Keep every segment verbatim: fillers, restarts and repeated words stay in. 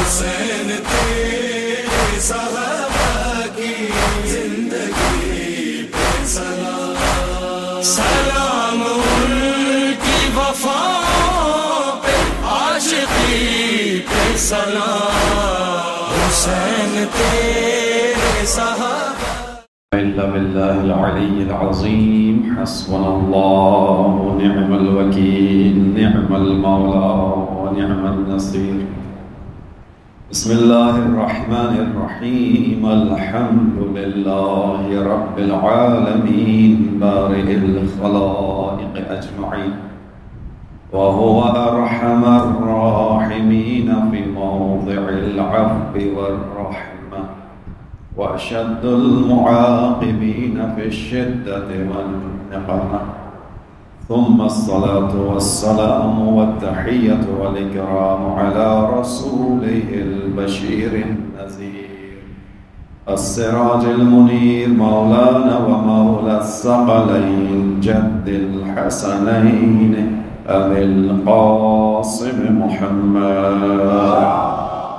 حسین تیرے صحابہ کی زندگی پہ سلام، سلام ان کی وفا پہ، عاشقی پہ سلام، حسین تیرے صحابہ۔ إلا بالله العلي العظيم حسبنا الله ونعم الوكيل نعم المولى ونعم النصير. بسم الله الرحمن الرحيم الحمد لله رب العالمين بارئ الخلائق أجمعين وهو أرحم الراحمين في موضع العفو والرحمة وأشد المعاقبين في الشدة والنقمة، ثم الصلاة والسلام والتحية والإكرام على رسوله البشير النذير السراج المنير مولانا ومولى الثقلين جد الحسنين أبي القاسم محمد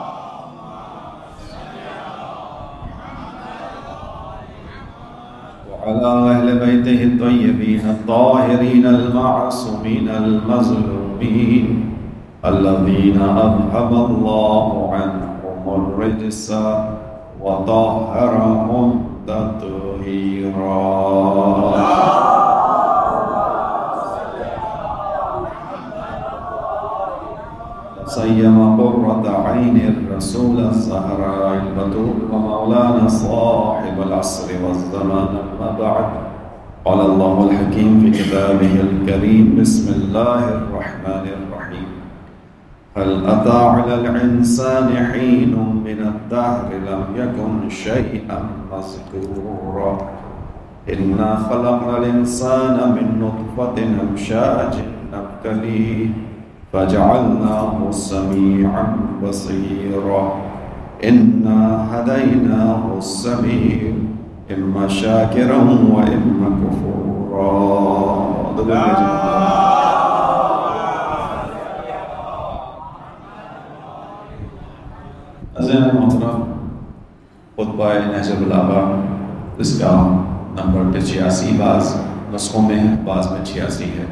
وعلى أهل بيته الطيبين الطاهرين المعصومين المظلومين الذين أذهب الله عنهم الرجس وطهرهم تطهيرا. سيما قرة عين الرسول الزهراء البتول ومولانا صاحب العصر والزمان. أما بعد، قال الله الحكيم في كتابه الكريم بسم الله الرحمن الرحيم هل أتى على الإنسان حين من الدهر لم يكن شيئا مذكورا إنا خلقنا الإنسان من نطفة أمشاج نبتليه فجعلناه سميعا بصيرا إنا هديناه السبيل إما شاكرا وإما كفورا. عزیزان محترم، خطبہ نہج البلاغہ اس کا نمبر پچاسی بعض نسخوں میں ہے، بعض میں چھیاسی ہے.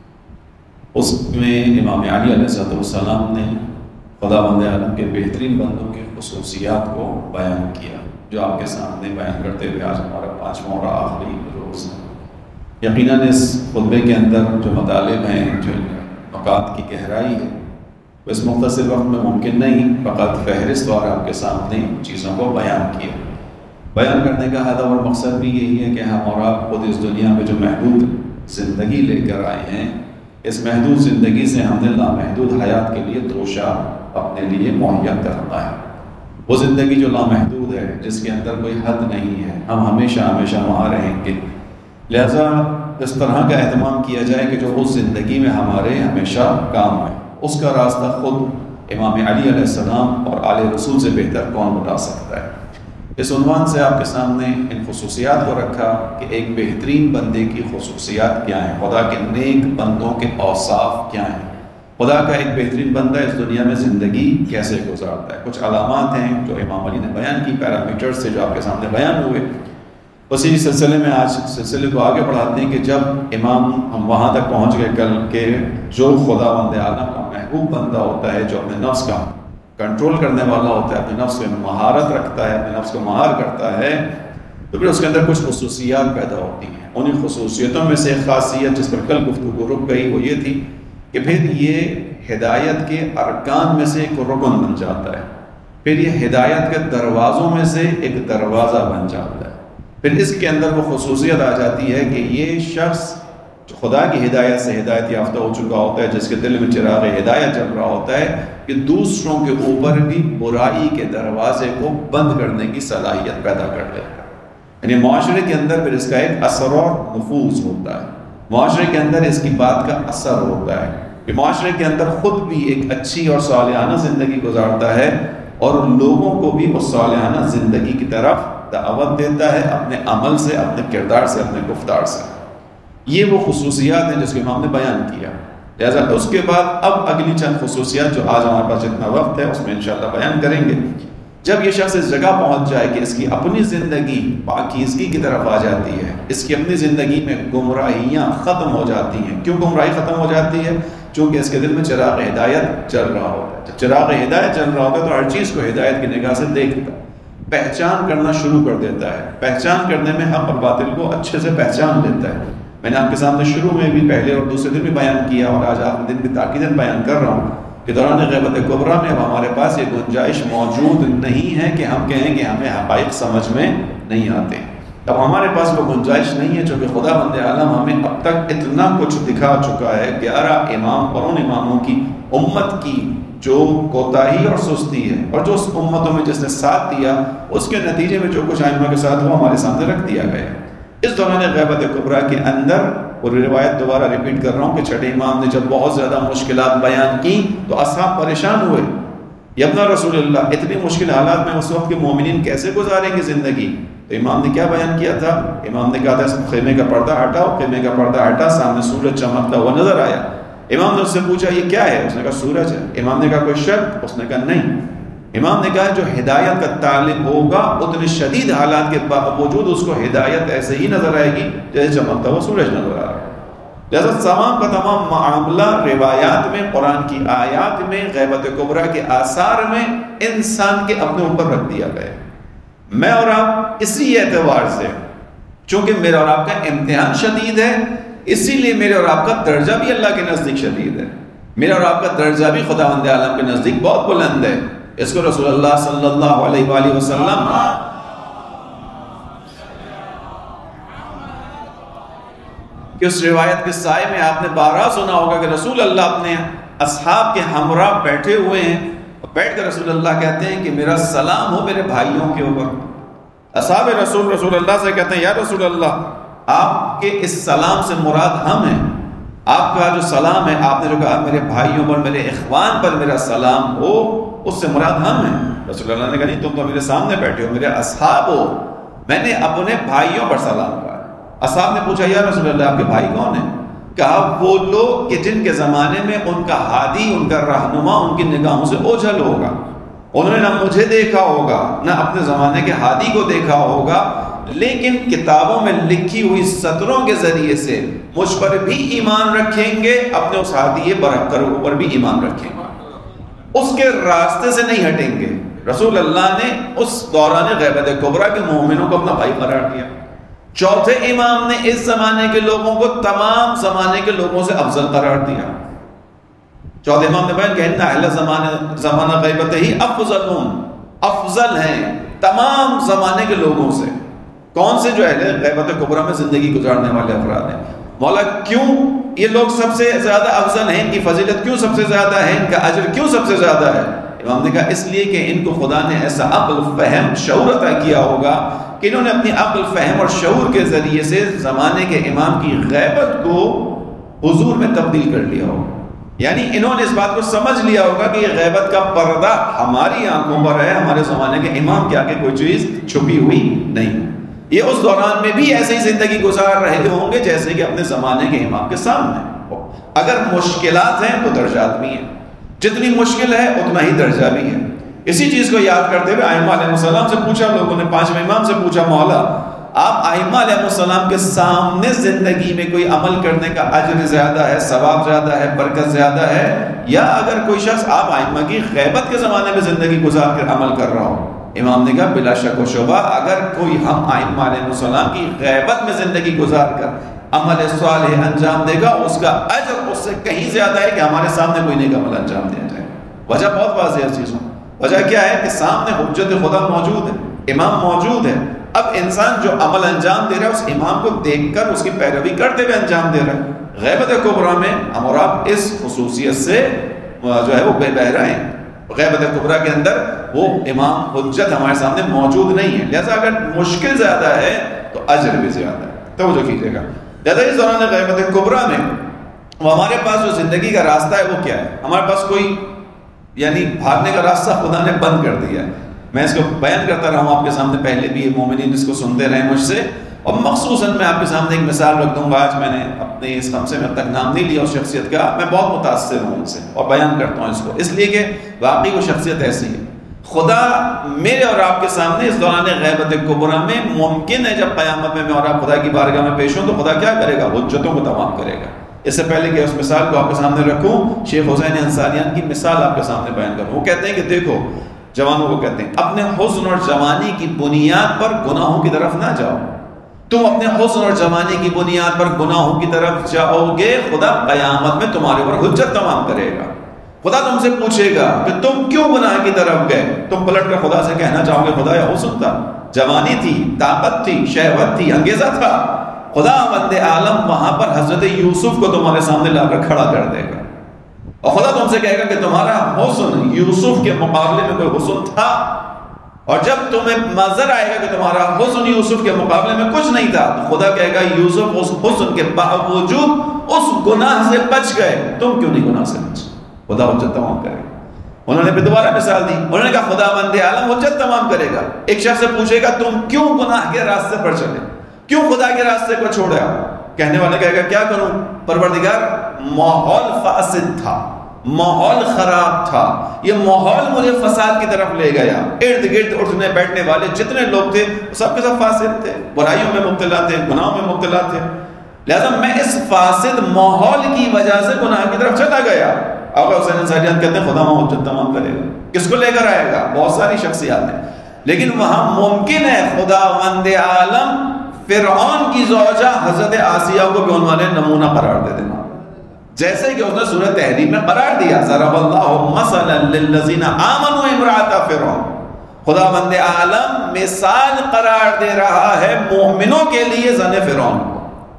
اس میں امام علی علیہ السلام نے خداوند عالم کے بہترین بندوں کے خصوصیات کو بیان کیا، جو آپ کے سامنے بیان کرتے ہوئے آج ہمارا پانچواں اور آخری روز ہے. یقیناً اس خطبے کے اندر جو مطالب ہیں، جو نکات کی گہرائی ہے، وہ اس مختصر وقت میں ممکن نہیں فقط فہرست اور آپ کے سامنے چیزوں کو بیان کیا. بیان کرنے کا ہدف اور مقصد بھی یہی ہے کہ ہم اور آپ خود اس دنیا میں جو محدود زندگی لے کر آئے ہیں، اس محدود زندگی سے ہم نے لامحدود حیات کے لیے توشہ اپنے لیے مہیا کرنا ہے. وہ زندگی جو لامحدود ہے، جس کے اندر کوئی حد نہیں ہے، ہم ہمیشہ ہمیشہ وہاں رہیں گے. لہذا اس طرح کا اہتمام کیا جائے کہ جو اس زندگی میں ہمارے ہمیشہ کام آئے. اس کا راستہ خود امام علی علیہ السلام اور آل رسول سے بہتر کون بتا سکتا ہے. اس عنوان سے آپ کے سامنے ان خصوصیات کو رکھا کہ ایک بہترین بندے کی خصوصیات کیا ہیں، خدا کے نیک بندوں کے اوصاف کیا ہیں، خدا کا ایک بہترین بندہ اس دنیا میں زندگی کیسے گزارتا ہے. کچھ علامات ہیں جو امام علی نے بیان کی، پیرامیٹر سے جو آپ کے سامنے بیان ہوئے. اسی سلسلے میں آج سلسلے کو آگے بڑھاتے ہیں کہ جب امام ہم وہاں تک پہنچ گئے کل کہ جو خداوند عالم کا محبوب بندہ ہوتا ہے، جو اپنے نفس کا کنٹرول کرنے والا ہوتا ہے، اپنے نفس میں مہارت رکھتا ہے، اپنے نفس کو مہار کرتا ہے، تو پھر اس کے اندر کچھ خصوصیات پیدا ہوتی ہیں. انہیں خصوصیتوں میں سے ایک خاصیت جس پر کل گفتگو رک گئی وہ یہ تھی کہ پھر یہ ہدایت کے ارکان میں سے ایک رکن بن جاتا ہے، پھر یہ ہدایت کے دروازوں میں سے ایک دروازہ بن جاتا ہے. پھر اس کے اندر وہ خصوصیت آ جاتی ہے کہ یہ شخص جو خدا کی ہدایت سے ہدایت یافتہ ہو چکا ہوتا ہے، جس کے دل میں چراغ ہدایت جل رہا ہوتا ہے، کہ دوسروں کے اوپر بھی برائی کے دروازے کو بند کرنے کی صلاحیت پیدا کر لیتا ہے. یعنی معاشرے کے اندر پھر اس کا ایک اثر اور نفوذ ہوتا ہے، معاشرے کے اندر اس کی بات کا اثر ہوتا ہے کہ معاشرے کے اندر خود بھی ایک اچھی اور صالحانہ زندگی گزارتا ہے اور لوگوں کو بھی اس صالحانہ زندگی کی طرف دعوت دیتا ہے، اپنے عمل سے، اپنے کردار سے، اپنے گفتار سے. یہ وہ خصوصیات ہیں جس کو امام نے بیان کیا. لہٰذا اس کے بعد اب اگلی چند خصوصیات جو آج ہمارے پاس جتنا وقت ہے اس میں انشاءاللہ بیان کریں گے. جب یہ شخص اس جگہ پہنچ جائے کہ اس کی اپنی زندگی پاکیزگی کی طرف آ جاتی ہے، اس کی اپنی زندگی میں گمراہیاں ختم ہو جاتی ہیں. کیوں گمراہی ختم ہو جاتی ہے؟ چونکہ اس کے دل میں چراغ ہدایت چل رہا ہوتا ہے. جب چراغ ہدایت چل رہا ہوتا ہے تو ہر چیز کو ہدایت کی نگاہ سے دیکھتا ہے، پہچان کرنا شروع کر دیتا ہے. پہچان کرنے میں حق اور باطل کو اچھے سے پہچان لیتا ہے. میں نے آپ کے سامنے شروع میں بھی پہلے اور دوسرے دن بھی بیان کیا اور آج آخری دن بھی تاکیداً بیان کر رہا ہوں کہ دوران غیبت کبریٰ میں اب ہمارے پاس یہ گنجائش موجود نہیں ہے کہ ہم کہیں کہ ہمیں حقائق سمجھ میں نہیں آتے. اب ہمارے پاس وہ گنجائش نہیں ہے چونکہ خدا بند عالم ہمیں اب تک اتنا کچھ دکھا چکا ہے. گیارہ امام اور ان اماموں کی امت کی جو کوتاہی اور سستی ہے اور جو اس امتوں میں جس نے ساتھ دیا اس کے نتیجے میں جو کچھ ائمہ کے ساتھ وہ ہمارے سامنے رکھ دیا گیا. اس دوران غیبت کبریٰ کے اندر اور روایت دوبارہ ریپیٹ کر رہا ہوں کہ چھٹے امام نے جب بہت زیادہ مشکلات بیان کی تو اصحاب پریشان ہوئے. یبنا رسول اللہ اتنی مشکل حالات میں اس وقت کے مومنین کیسے گزاریں گے زندگی؟ تو امام نے کیا بیان کیا تھا؟ امام نے کہا تھا اس خیمے کا پردہ ہٹاؤ. خیمے کا پردہ ہٹا، سامنے سورج چمکتا ہوا نظر آیا. امام نے اس سے پوچھا یہ کیا ہے؟ اس نے کہا سورج ہے. امام نے کہا کوئی شک؟ اس نے کہا نہیں. امام نے کہا جو ہدایت کا طالب ہوگا اتنے شدید حالات کے باوجود اس کو ہدایت ایسے ہی نظر آئے گی جیسے چمکتا ہوا سورج نظر آ رہا ہے. لہذا تمام کا تمام معاملہ روایات میں، قرآن کی آیات میں، غیبت کبریٰ کے آثار میں انسان کے اپنے اوپر رکھ دیا گیا. میں اور آپ اسی اعتبار سے چونکہ میرا اور آپ کا امتحان شدید ہے اسی لیے میرے اور آپ کا درجہ بھی اللہ کے نزدیک شدید ہے. میرا اور آپ کا درجہ بھی خداوند عالم کے نزدیک بہت بلند ہے. اس کو رسول اللہ صلی اللہ علیہ وآلہ وسلم کہ اس روایت کے سائے میں آپ نے بارہا سنا ہوگا کہ رسول اللہ اپنے اصحاب کے ہمراہ بیٹھے ہوئے ہیں اور بیٹھ کر رسول اللہ کہتے ہیں کہ میرا سلام ہو میرے بھائیوں کے اوپر. اصحاب رسول رسول اللہ سے کہتے ہیں یا رسول اللہ آپ کے اس سلام سے مراد ہم ہیں. آپ کا جو سلام ہے آپ نے جو کہا میرے بھائیوں پر، میرے اخوان پر میرا سلام ہو، اس سے مراد ہم ہیں. رسول اللہ نے کہا نہیں تم تو میرے سامنے بیٹھے ہو، میرے اصحاب ہو، میں نے اپنے بھائیوں پر سلام کہا. اصحاب نے پوچھا یا رسول اللہ آپ کے بھائی کون ہیں؟ کہا وہ لوگ کہ جن کے زمانے میں ان کا ہادی، ان کا رہنما ان کی نگاہوں سے اوجھل ہوگا. انہوں نے نہ مجھے دیکھا ہوگا نہ اپنے زمانے کے ہادی کو دیکھا ہوگا، لیکن کتابوں میں لکھی ہوئی سطروں کے ذریعے سے مجھ پر بھی ایمان رکھیں گے، اپنے اس ہادی برکر پر بھی ایمان رکھیں گے، اس کے راستے سے نہیں ہٹیں گے. رسول اللہ نے اس دوران غیبت کبریٰ کے مومنوں کو اپنا بھائی قرار دیا. چوتھے امام نے اس زمانے کے لوگوں کو تمام زمانے کے لوگوں سے افضل قرار دیا. چوتھے امام نے بیان کہ ان اہل زمانہ زمانہ غیبت ہی افضلون، افضل ہیں تمام زمانے کے لوگوں سے. کون سے؟ جو اہل غیبت کبریٰ میں زندگی گزارنے والے افراد ہیں. مولا کیوں یہ لوگ سب سے زیادہ افضل ہیں؟ ان کی فضیلت کیوں سب سے زیادہ ہے؟ ان کا اجر کیوں سب سے زیادہ ہے؟ امام نے کہا اس لیے کہ ان کو خدا نے ایسا عقل، فہم، شعور عطا کیا ہوگا کہ انہوں نے اپنی عقل، فہم اور شعور کے ذریعے سے زمانے کے امام کی غیبت کو حضور میں تبدیل کر لیا ہوگا. یعنی انہوں نے اس بات کو سمجھ لیا ہوگا کہ یہ غیبت کا پردہ ہماری آنکھوں پر ہے، ہمارے زمانے کے امام کے آگے کوئی چیز چھپی ہوئی نہیں. یہ اس دوران میں بھی ایسے ہی زندگی گزار رہے ہوں گے جیسے کہ اپنے زمانے کے امام کے سامنے. اگر مشکلات ہیں تو درجات بھی ہیں، جتنی مشکل ہے اتنا ہی درجہ بھی ہے. اسی چیز کو یاد کرتے ہوئے ائمہ علیہ السلام سے پوچھا، لوگوں نے پانچویں امام سے پوچھا مولا آپ ائمہ علیہ السلام کے سامنے زندگی میں کوئی عمل کرنے کا اجر زیادہ ہے، ثواب زیادہ ہے، برکت زیادہ ہے، یا اگر کوئی شخص آپ ائمہ کی غیبت کے زمانے میں زندگی گزار کر عمل کر رہا ہو؟ امام نے کہا بلا شک و شبہ اگر کوئی ہم ائمہ علیہ السلام کی غیبت میں زندگی گزار کر عمل صالح انجام دے گا اس کا اجر اس سے کہیں زیادہ ہے کہ ہمارے سامنے کوئی نیک عمل انجام دیا جائے. وجہ بہت واضح ہے چیزوں. وجہ کیا ہے کہ سامنے حجت خدا موجود ہے، امام موجود ہے. اب انسان جو عمل انجام دے رہا ہے اس امام کو دیکھ کر اس کی پیروی کرتے ہوئے انجام دے رہا ہے. غیبت کبریٰ میں ہم اور آپ اس خصوصیت سے جو ہے وہ بے بہرہ ہیں. غیبت کبریٰ کے اندر وہ امام حجت ہمارے سامنے موجود نہیں ہے، لہذا اگر مشکل زیادہ ہے تو اجر بھی زیادہ ہے. توجہ کیجیے گا. لہذا اس دوران غیبت کبریٰ میں وہ ہمارے پاس جو زندگی کا راستہ ہے وہ کیا ہے؟ ہمارے پاس کوئی یعنی بھاگنے کا راستہ خدا نے بند کر دیا ہے. میں اس کو بیان کرتا رہا ہوں آپ کے سامنے، پہلے بھی مومنین اس کو سنتے رہے مجھ سے اور مخصوصاً میں آپ کے سامنے ایک مثال رکھ دوں گا. آج میں نے اپنے اس خمسے میں اب تک نام نہیں لیا اس شخصیت کا, میں بہت متاثر ہوں ان سے اور بیان کرتا ہوں اس کو, اس لیے کہ واقعی وہ شخصیت ایسی ہے. خدا میرے اور آپ کے سامنے اس دوران غیبت کبریٰ میں ممکن ہے جب قیامت میں میں اور آپ خدا کی بارگاہ میں پیش ہوں تو خدا کیا کرے گا؟ حجتوں کو تمام کرے گا. اس سے پہلے کہ اس مثال کو آپ کے سامنے رکھوں, شیخ حسین انصاریان کی مثال آپ کے سامنے بیان کروں. وہ کہتے ہیں کہ دیکھو, جوانوں کو کہتے ہیں, اپنے حسن اور جوانی کی بنیاد پر گناہوں کی طرف نہ جاؤ. تم اپنے حسن اور جوانی کی بنیاد پر گناہوں کی طرف جاؤ گے, خدا قیامت میں تمہارے اوپر حجت تمام کرے گا. خدا تم سے پوچھے گا کہ تم کیوں گناہ کی طرف گئے. تم پلٹ کر خدا سے کہنا چاہو گے خدا یہ حسن تھا, جوانی تھی, طاقت تھی, شہوت تھی, انگیزہ تھا. خدا بند عالم وہاں پر حضرت یوسف کو تمہارے سامنے لا کر کھڑا کر دے گا, اور خدا تم سے کہے گا کہ تمہارا حسن یوسف کے مقابلے میں کوئی حسن تھا, اور جب تمہیں نظر آئے گا کہ تمہارا حسن یوسف کے مقابلے میں کچھ نہیں تھا, تو خدا کہے گا یوسف اس حسن کے باوجود اس گناہ سے بچ گئے, تم کیوں نہیں گناہ سے بچے؟ خدا حجت تمام کرے گا. انہوں نے پھر دوبارہ مثال دی, انہوں نے کہا خدا بند عالم حجت تمام کرے گا. ایک شخص سے پوچھے گا تم کیوں گناہ کے راستے پر چلے, کیوں خدا کے راستے کو چھوڑا؟ کہنے والے کہے گا کیا کروں پروردگار, ماحول فاسد تھا, ماحول خراب تھا, یہ ماحول مجھے فساد کی طرف لے گیا. ارد گرد اٹھنے بیٹھنے والے جتنے لوگ تھے سب کے سب فاسد تھے, برائیوں میں مبتلا تھے, گناہوں میں مبتلا تھے, لہذا میں اس فاسد ماحول کی وجہ سے گناہ کی طرف چلا گیا. آقا حسین انصاریان کہتے ہیں خدا وہاں حجت تمام کرے گا. کس کو لے کر آئے گا؟ بہت ساری شخصیات ہیں, لیکن وہاں ممکن ہے خدا بند عالم فرعون کی زوجہ حضرت آسیہ کو بھی ان والے نمونہ قرار دے دینا, جیسے کہ اس نے سورہ تحریم میں قرار دیا ضرب اللہ مثلا للذین آمنوا امرأۃ فرعون. خدا بند عالم مثال قرار دے رہا ہے مومنوں کے لیے زن فرعون کو.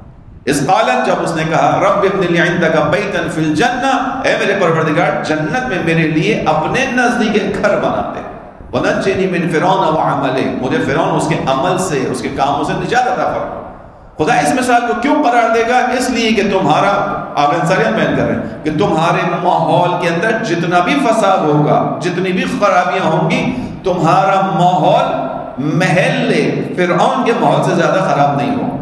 اس قالت, جب اس نے کہا رب ابن لی عندک بیتا فی الجنہ, اے میرے پروردگار جنت میں میرے لیے اپنے نزدیک ایک گھر بنا دے, وَنَجِّنِي مِن فِرْعَوْنَ وَعَمَلِهِ, مجھے فرعون اس کے عمل سے, اس کے کاموں سے نجات عطا فرما. خدا اس مثال کو کیوں قرار دے گا؟ اس لیے کہ تمہارا, آپ انصاریان بیان کر رہے ہیں کہ تمہارے ماحول کے اندر جتنا بھی فساد ہوگا, جتنی بھی خرابیاں ہوں گی, تمہارا ماحول محل فرعون کے ماحول سے زیادہ خراب نہیں ہوگا.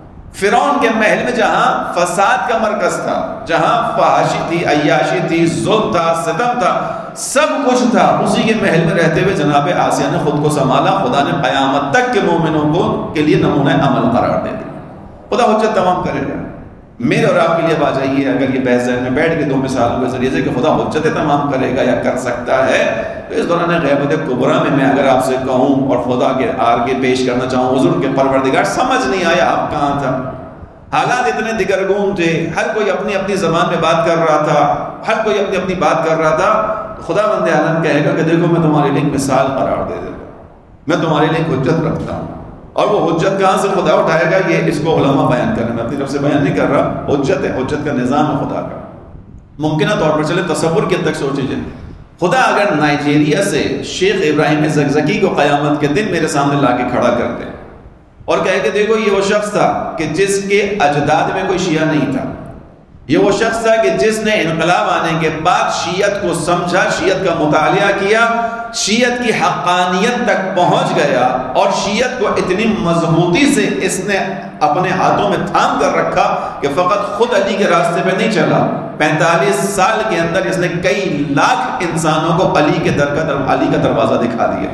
فرعون کے محل میں جہاں فساد کا مرکز تھا, جہاں فحاشی تھی, عیاشی تھی, ظلم تھا, ستم تھا, سب کچھ تھا, اسی کے محل میں رہتے ہوئے جناب آسیہ نے خود کو سنبھالا. خدا نے قیامت تک کے مومنوں کو کے لیے نمونہ عمل قرار دے دیا. خدا حجت تمام کرے گا. میرے اور آپ کے لیے آ جائیے, اگر یہ بحث ذہن میں بیٹھ کے دو مثالوں کے ذریعے سے کہ خدا حجت تمام کرے گا یا کر سکتا ہے, تو اس دوران غیبت کبریٰ میں میں اگر آپ سے کہوں اور خدا کے آگے پیش کرنا چاہوں حضور کے پروردگار سمجھ نہیں آیا آپ کہاں تھا, حالات اتنے دگرگون تھے, ہر کوئی اپنی اپنی زبان میں بات کر رہا تھا, ہر کوئی اپنی اپنی بات کر رہا تھا, خدا بند عالم کہے گا کہ دیکھو میں تمہارے لیے ایک مثال قرار دے دیتا ہوں, میں تمہارے لیے ایک حجت رکھتا ہوں. اور وہ حجت کہاں سے خدا اٹھائے گا, یہ اس کو علماء بیان کر رہے ہیں, میں اپنی طرف سے بیان نہیں کر رہا. حجت ہے, حجت کا نظام ہے خدا کا. ممکنہ طور پر چلے تصور کی حد تک سوچ لیجیے, خدا اگر نائجیریا سے شیخ ابراہیم زگزگی کو قیامت کے دن میرے سامنے لا کے کھڑا کر دے اور کہے کہ دیکھو یہ وہ شخص تھا کہ جس کے اجداد میں کوئی شیعہ نہیں تھا, یہ وہ شخص تھا کہ جس نے انقلاب آنے کے بعد شیعت کو سمجھا, شیعت کا مطالعہ کیا, شیعت کی حقانیت تک پہنچ گیا, اور شیعت کو اتنی مضبوطی سے اس نے اپنے ہاتھوں میں تھام کر رکھا کہ فقط خود علی کے راستے پہ نہیں چلا, پینتالیس سال کے اندر اس نے کئی لاکھ انسانوں کو علی کے در کا در علی کا دروازہ دکھا دیا,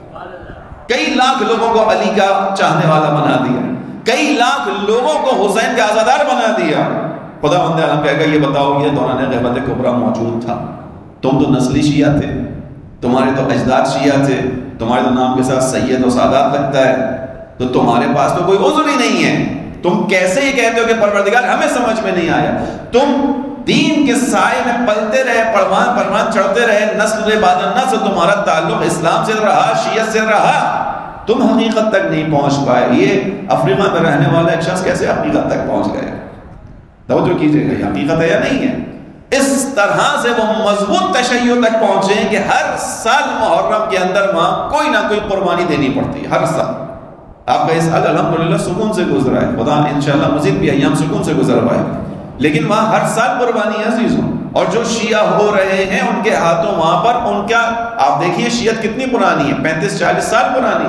کئی لاکھ لوگوں کو علی کا چاہنے والا بنا دیا, کئی لاکھ لوگوں کو حسین کا عزادار بنا دیا. خدا بند عالم کہے گا یہ بتاؤ یہ دوران غیبت کبریٰ موجود تھا, تم تو نسلی شیعہ تھے, تمہارے تو اجداد شیعہ تھے, تمہارے تو نام کے ساتھ سید و سادات لگتا ہے, تو تمہارے پاس تو کوئی عذر ہی نہیں ہے. تم کیسے یہ کہتے ہو کہ پروردگار ہمیں سمجھ میں نہیں آیا؟ تم دین کے سائے میں پلتے رہے, پروان پروان چڑھتے رہے, نسل بعد نسل تمہارا تعلق اسلام سے رہا, شیعت سے رہا, تم حقیقت تک نہیں پہنچ پائے. یہ افریقہ میں رہنے والا ایک شخص کیسے حقیقت تک پہنچ گئے؟ توجہ کیجئے گا, یہ حقیقت ہے یا نہیں ہے؟ اس طرح سے وہ مضبوط تشیع تک پہنچے کہ ہر سال محرم کے اندر وہاں کوئی نہ کوئی قربانی دینی پڑتی ہے, ہر سال. آپ کا اس سال الحمدللہ سکون سے گزرا ہے, خدا انشاءاللہ مزید بھی ایام سکون سے گزروائے, لیکن وہاں ہر سال قربانی ہے عزیزوں. اور جو شیعہ ہو رہے ہیں ان کے ہاتھوں وہاں پر ان کا, آپ دیکھیے شیعت کتنی پرانی ہے, پینتیس چالیس سال پرانی.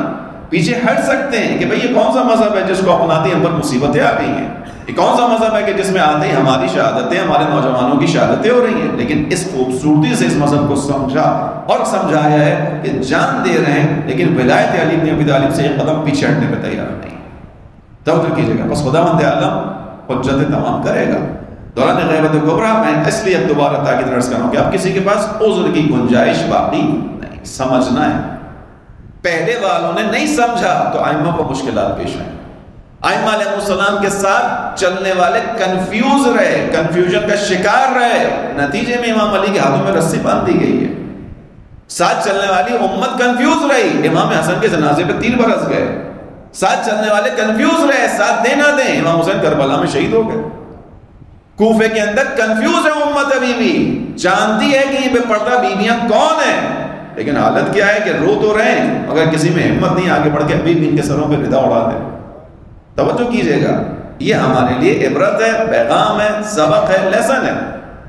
پیچھے ہٹ سکتے ہیں کہ بھئی یہ کون سا مذہب ہے جس کو اپناتے ہیں ہم پر مصیبتیں آ گئی ہیں، یہ کون سا مذہب ہے کہ جس میں آتے ہی ہماری شہادتیں، ہمارے نوجوانوں کی شہادتیں ہو رہی ہیں. لیکن اس خوبصورتی سے اس مذہب کو سمجھا اور سمجھایا ہے کہ جان دے رہے ہیں لیکن ولایت علی بن ابی طالب سے ایک قدم پیچھے ہٹنے پہ تیار نہیں. توجہ کیجیے گا، بس خداوند عالم حجت تمام کرے گا. دوران غیبت کبریٰ میں اس لیے دوبارہ تاکید عرض کروں کہ اب کسی کے پاس عذر کی گنجائش باقی نہیں. سمجھنا ہے، پہلے والوں نے نہیں سمجھا تو ائمہ کو مشکلات پیش آئیں. ائمہ علیہ السلام کے ساتھ چلنے والے کنفیوز رہے، کنفیوژن کا شکار رہے، نتیجے میں امام علی کے ہاتھوں میں رسی باندھ دی گئی ہے. ساتھ چلنے والی امت کنفیوز رہی، امام حسن کے جنازے پہ تیر برس گئے. ساتھ چلنے والے کنفیوز رہے، ساتھ دے نہ دیں، امام حسین کربلا میں شہید ہو گئے. کوفے کے اندر کنفیوز ہے امت ابھی بھی، جانتی ہے کہ یہ بے پردہ بیویاں کون ہیں، لیکن حالت کیا ہے کہ رو تو رہے ہیں مگر کسی میں ہمت نہیں آگے بڑھ کے ابھی بھی ان کے سروں پہ ردا اڑا دے. توجہ کیجئے گا، یہ ہمارے لیے عبرت ہے، پیغام ہے، سبق ہے، لیسن ہے.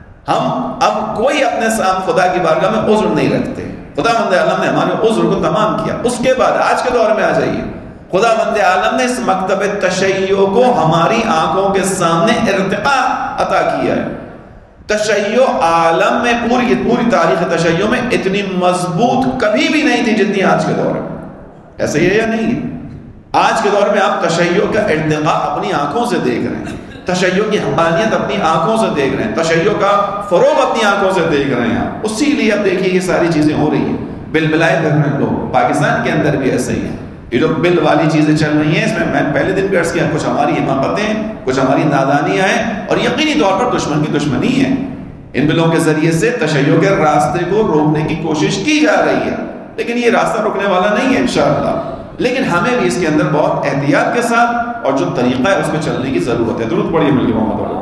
ہم اب کوئی اپنے سامنے خدا کی بارگاہ میں عذر نہیں رکھتے. خدا مند عالم نے ہمارے عذر کو تمام کیا. اس کے بعد آج کے دور میں آ جائیے، خدا مند عالم نے اس مکتب تشیع کو ہماری آنکھوں کے سامنے ارتقاء عطا کیا ہے. تشیع عالم میں پوری پوری تاریخ تشیع میں اتنی مضبوط کبھی بھی نہیں تھی جتنی آج کے دور میں. ایسے ہی ہے یا نہیں ہے؟ آج کے دور میں آپ تشیع کا ارتقاء اپنی آنکھوں سے دیکھ رہے ہیں، تشیع کی حقانیت اپنی آنکھوں سے دیکھ رہے ہیں، تشیع کا فروغ اپنی آنکھوں سے دیکھ رہے ہیں. اسی لیے اب دیکھیے یہ ساری چیزیں ہو رہی ہیں، بل بلائے کر رہے ہیں لوگ. پاکستان کے اندر بھی ایسے ہی ہے، یہ جو بل والی چیزیں چل رہی ہیں، اس میں میں پہلے دن بھی عرض کیا، کچھ ہماری حماقتیں، کچھ ہماری نادانیاں ہیں اور یقینی طور پر دشمن کی دشمنی ہے. ان بلوں کے ذریعے سے تشیع کے راستے کو روکنے کی کوشش کی جا رہی ہے، لیکن یہ راستہ رکنے والا نہیں ہے انشاءاللہ. لیکن ہمیں بھی اس کے اندر بہت احتیاط کے ساتھ اور جو طریقہ ہے اس میں چلنے کی ضرورت ہے. درود پڑھیے مل کے محمد والے.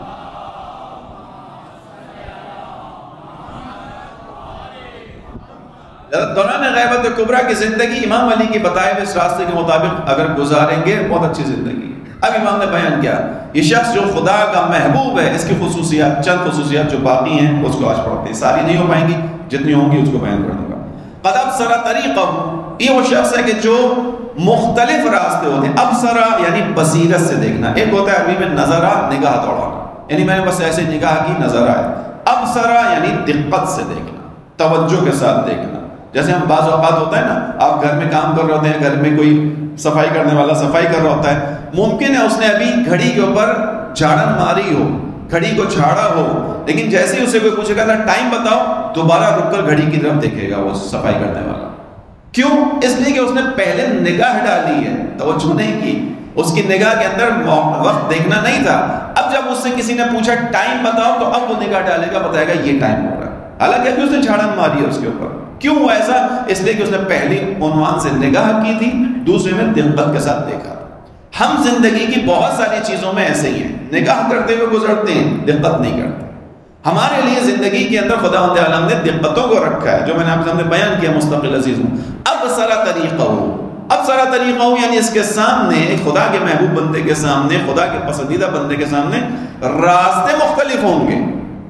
دوران غیبت کبریٰ کی زندگی امام علی کی بتائے ہوئے اس راستے کے مطابق اگر گزاریں گے بہت اچھی زندگی. اب امام نے بیان کیا یہ شخص جو خدا کا محبوب ہے، اس کی خصوصیات، چند خصوصیات جو باقی ہیں اس کو آج پڑھتے ہیں. ساری نہیں ہو پائیں گی، جتنی ہوں گی اس کو بیان کر دوں گا. قد ابصر طریقہ، یہ وہ شخص ہے کہ جو مختلف راستے ہوتے ہیں. ابصرا یعنی بصیرت سے دیکھنا. ایک ہوتا ہے عربی میں نظرہ، نگاہ دوڑانا، یعنی میں نے بس ایسے نگاہ کی نظر آئے. ابصرا یعنی دقت سے دیکھنا، توجہ کے ساتھ دیکھنا. جیسے ہم بعض اوقات ہوتا ہے نا، آپ گھر میں کام کر رہے ہوتے ہیں، گھر میں کوئی صفائی کرنے والا صفائی کر رہا ہوتا ہے، ممکن ہے اس نے ابھی گھڑی کے اوپر جھاڑن ماری ہو، گھڑی کو چھاڑا ہو، لیکن جیسے ہی اسے کوئی پوچھے گا ٹائم بتاؤ، دوبارہ رک کر گھڑی کی طرف دیکھے گا وہ صفائی کرنے والا. کیوں؟ اس لیے کہ اس نے پہلے نگاہ ڈالی ہے، توجہ نہیں کی، اس کی نگاہ کے اندر وقت دیکھنا نہیں تھا. اب جب اس سے کسی نے پوچھا ٹائم بتاؤ تو اب وہ نگاہ ڈالے گا، بتائے گا یہ ٹائم ہو رہا ہے، حالانکہ ابھی اس نے جھاڑن ماری ہے اس کے اوپر. کیوں ہوا ایسا؟ اس لیے کہ اس نے پہلی عنوان سے نگاہ کی تھی، دوسرے میں دقت کے ساتھ دیکھا. ہم زندگی کی بہت ساری چیزوں میں ایسے ہی ہیں، نگاہ کرتے ہوئے گزرتے ہیں، دقت نہیں کرتے. ہمارے لیے زندگی کے اندر خدا عالم نے دقتوں کو رکھا ہے، جو میں نے آپ کے سامنے بیان کیا مستقل عزیز ہوں. اب سارا طریقہ ہو، اب سارا طریقہ ہو یعنی اس کے سامنے، خدا کے محبوب بندے کے سامنے، خدا کے پسندیدہ بندے کے سامنے راستے مختلف ہوں گے،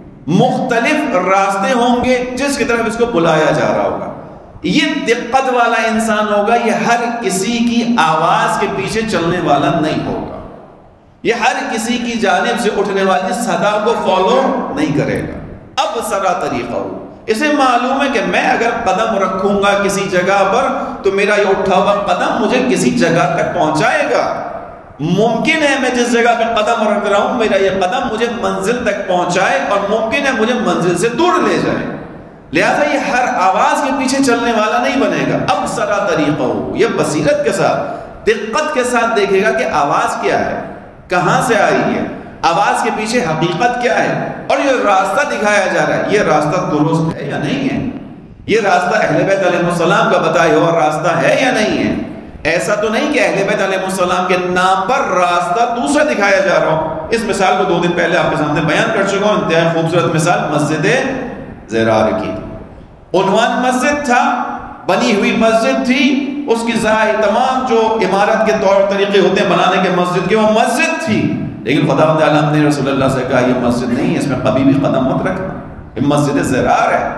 مختلف راستے ہوں گے جس کی طرف اس کو بلایا جا رہا ہوگا. یہ دقت والا انسان ہوگا، یہ ہر کسی کی آواز کے پیچھے چلنے والا نہیں ہوگا، یہ ہر کسی کی جانب سے اٹھنے والی صدا کو فالو نہیں کرے گا. اب سرا طریقہ ہو، اسے معلوم ہے کہ میں اگر قدم رکھوں گا کسی جگہ پر تو میرا یہ اٹھا ہوا قدم مجھے کسی جگہ تک پہنچائے گا. ممکن ہے میں جس جگہ پہ قدم رکھ رہا ہوں میرا یہ قدم مجھے منزل تک پہنچائے اور ممکن ہے مجھے منزل سے دور لے جائے. لہذا یہ ہر آواز کے پیچھے چلنے والا نہیں بنے گا. اب سرا طریقہ ہو، یہ بصیرت کے ساتھ، دقت کے ساتھ دیکھے گا کہ آواز کیا ہے، کہاں سے آئی ہے، آواز کے پیچھے حقیقت کیا ہے، اور یہ راستہ دکھایا جا رہا ہے یہ راستہ درست ہے یا نہیں ہے، یہ راستہ اہل بیت علیہ السلام کا بتایا ہوا راستہ ہے یا نہیں ہے. ایسا تو نہیں کہ اہل بیت علیہ السلام کے نام پر راستہ دوسرا دکھایا جا رہا ہو. اس مثال کو دو دن پہلے آپ کے سامنے بیان کر چکا ہوں، انتہائی خوبصورت مثال مسجد زرار کی. عنوان مسجد تھا، بنی ہوئی مسجد تھی، اس کی ظاہر تمام جو عمارت کے طور طریقے ہوتے ہیں بنانے کے مسجد کے، وہ مسجد تھی. لیکن خدا تعالیٰ نے رسول اللہ سے کہا یہ مسجد نہیں ہے، اس میں کبھی بھی قدم مت رکھنا، یہ مسجد زرار ہے.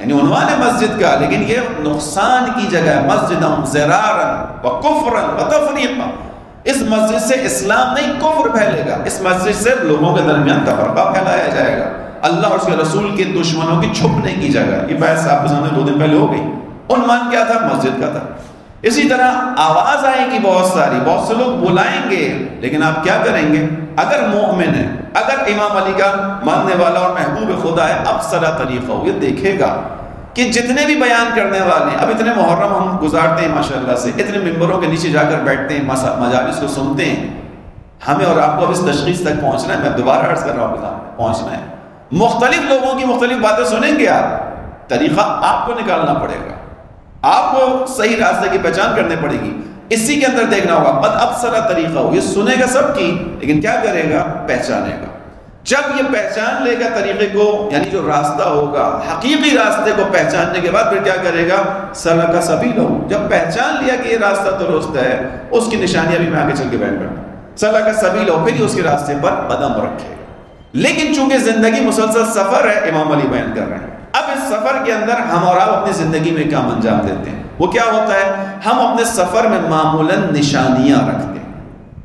یعنی عنوان ہے مسجد کا، لیکن یہ نقصان کی جگہ ہے. مسجدم ضرارا وکفرا وتفریقا، اس مسجد سے اسلام نہیں کفر پھیلے گا، اس مسجد سے لوگوں کے درمیان تفرقہ پھیلایا جائے گا. اللہ اور اس کے رسول کے دشمنوں کی چھپنے کی جگہ. یہ بحث آپ کے سامنے دو دن پہلے ہو گئی. عنوان کیا تھا؟ مسجد کا تھا. اسی طرح آواز آئے گی بہت ساری، بہت سے لوگ بلائیں گے، لیکن آپ کیا کریں گے؟ اگر مومن ہے، اگر امام علی کا ماننے والا اور محبوب خدا ہے، اب سرا طریقہ ہو، یہ دیکھے گا کہ جتنے بھی بیان کرنے والے ہیں، اب اتنے محرم ہم گزارتے ہیں ماشاءاللہ سے، اتنے ممبروں کے نیچے جا کر بیٹھتے ہیں، مجالس کو سنتے ہیں. ہمیں اور آپ کو اب اس تشخیص تک پہنچنا ہے. میں دوبارہ عرض کر رہا ہوں، پہنچنا ہے. مختلف لوگوں کی مختلف باتیں سنیں گے آپ، طریقہ آپ کو نکالنا پڑے گا، آپ کو صحیح راستے کی پہچان کرنے پڑے گی. اسی کے اندر دیکھنا ہوگا قد ابصر طریقہ ہو، یہ سنے گا سب کی، لیکن کیا کرے گا؟ پہچانے گا. جب یہ پہچان لے گا طریقے کو، یعنی جو راستہ ہوگا حقیقی راستے کو پہچاننے کے بعد پھر کیا کرے گا؟ سلک سبیلہ، جب پہچان لیا کہ یہ راستہ درست ہے، اس کی نشانیاں بھی میں آگے چل کے بیان کرتا ہوں. سلک سبیلہ، پھر ہی اس کے راستے پر قدم رکھے گا. لیکن چونکہ زندگی مسلسل سفر ہے، امام علی بیان کر رہے ہیں، اب اس سفر کے اندر ہم اور آپ اپنی زندگی میں کام انجام دیتے ہیں. وہ کیا ہوتا ہے؟ ہم اپنے سفر میں معمولاً نشانیاں رکھتے ہیں.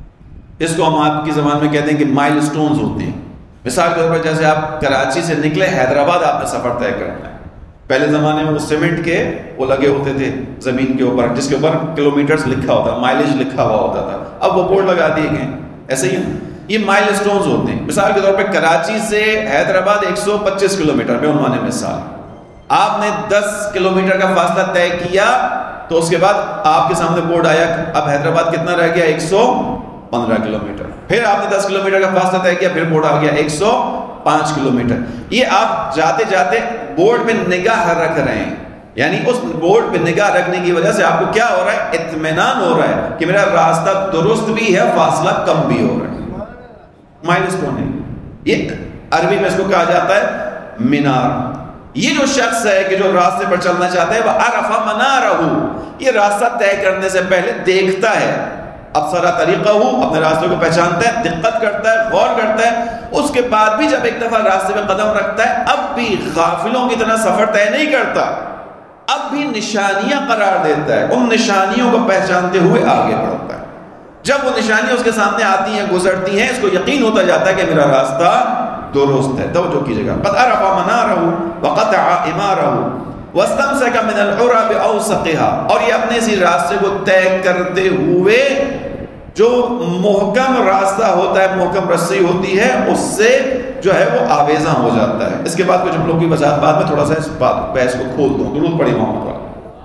اس کو ہم آپ کی زبان میں کہتے ہیں کہ مائل سٹونز ہوتے ہیں. مثال کے طور پر جیسے آپ کراچی سے نکلے، حیدرآباد آپ نے سفر طے کرنا ہے. پہلے زمانے میں وہ سیمنٹ کے وہ لگے ہوتے تھے زمین کے اوپر، جس کے اوپر کلو میٹرز لکھا ہوتا، مائلج لکھا ہوا ہوتا تھا. اب وہ بورڈ لگا دیے گئے. ایسے ہی یہ مائل سٹونز ہوتے ہیں. مثال کے طور پہ کراچی سے حیدرآباد ایک سو پچیس کلو میٹر پہ عنوان مثال، آپ نے دس کلو میٹر کا فاصلہ طے کیا تو اس کے بعد آپ کے سامنے بورڈ آیا اب حیدرآباد کتنا رہ گیا؟ ایک سو پندرہ کلو میٹر. پھر آپ نے دس کلو میٹر کا فاصلہ طے کیا، پھر بورڈ آ گیا ایک سو پانچ کلو میٹر. یہ آپ جاتے جاتے بورڈ پہ نگاہ رکھ رہے ہیں، یعنی اس بورڈ پہ نگاہ رکھنے کی وجہ سے آپ کو کیا ہو رہا ہے؟ اطمینان ہو رہا ہے کہ میرا راستہ درست بھی ہے، فاصلہ کم بھی ہو رہا ہے. مائل سٹون ہے یہ، عربی میں اس کو کہا جاتا ہے مینار. یہ جو شخص ہے کہ جو راستے پر چلنا چاہتا ہے، وہ عرف منارہ، یہ راستہ طے کرنے سے پہلے دیکھتا ہے. اب سارا طریقہ ہو، اپنے راستے کو پہچانتا ہے، دقت کرتا ہے، غور کرتا ہے. اس کے بعد بھی جب ایک دفعہ راستے پہ قدم رکھتا ہے، اب بھی غافلوں کی طرح سفر طے نہیں کرتا، اب بھی نشانیاں قرار دیتا ہے. ان نشانیوں کو پہچانتے ہوئے آگے بڑھتا ہے. جب وہ نشانیاں اس کے سامنے آتی ہیں، گزرتی ہیں، اس کو یقین ہوتا جاتا ہے کہ میرا راستہ درست ہے. توجہ کیجیے گا. قد عرف منارہ وقطع امارہ واستمسک من العرى باوسقها، اور یہ اپنے اسی راستے کو طے کرتے ہوئے جو محکم راستہ ہوتا ہے، محکم رسی ہوتی ہے، اس سے جو ہے وہ آویزاں ہو جاتا ہے. اس کے بعد کچھ ہم لوگ کی وضاحت بعد میں تھوڑا سا اس بات بحث کو کھول دوں. درود پڑھی محمد والا.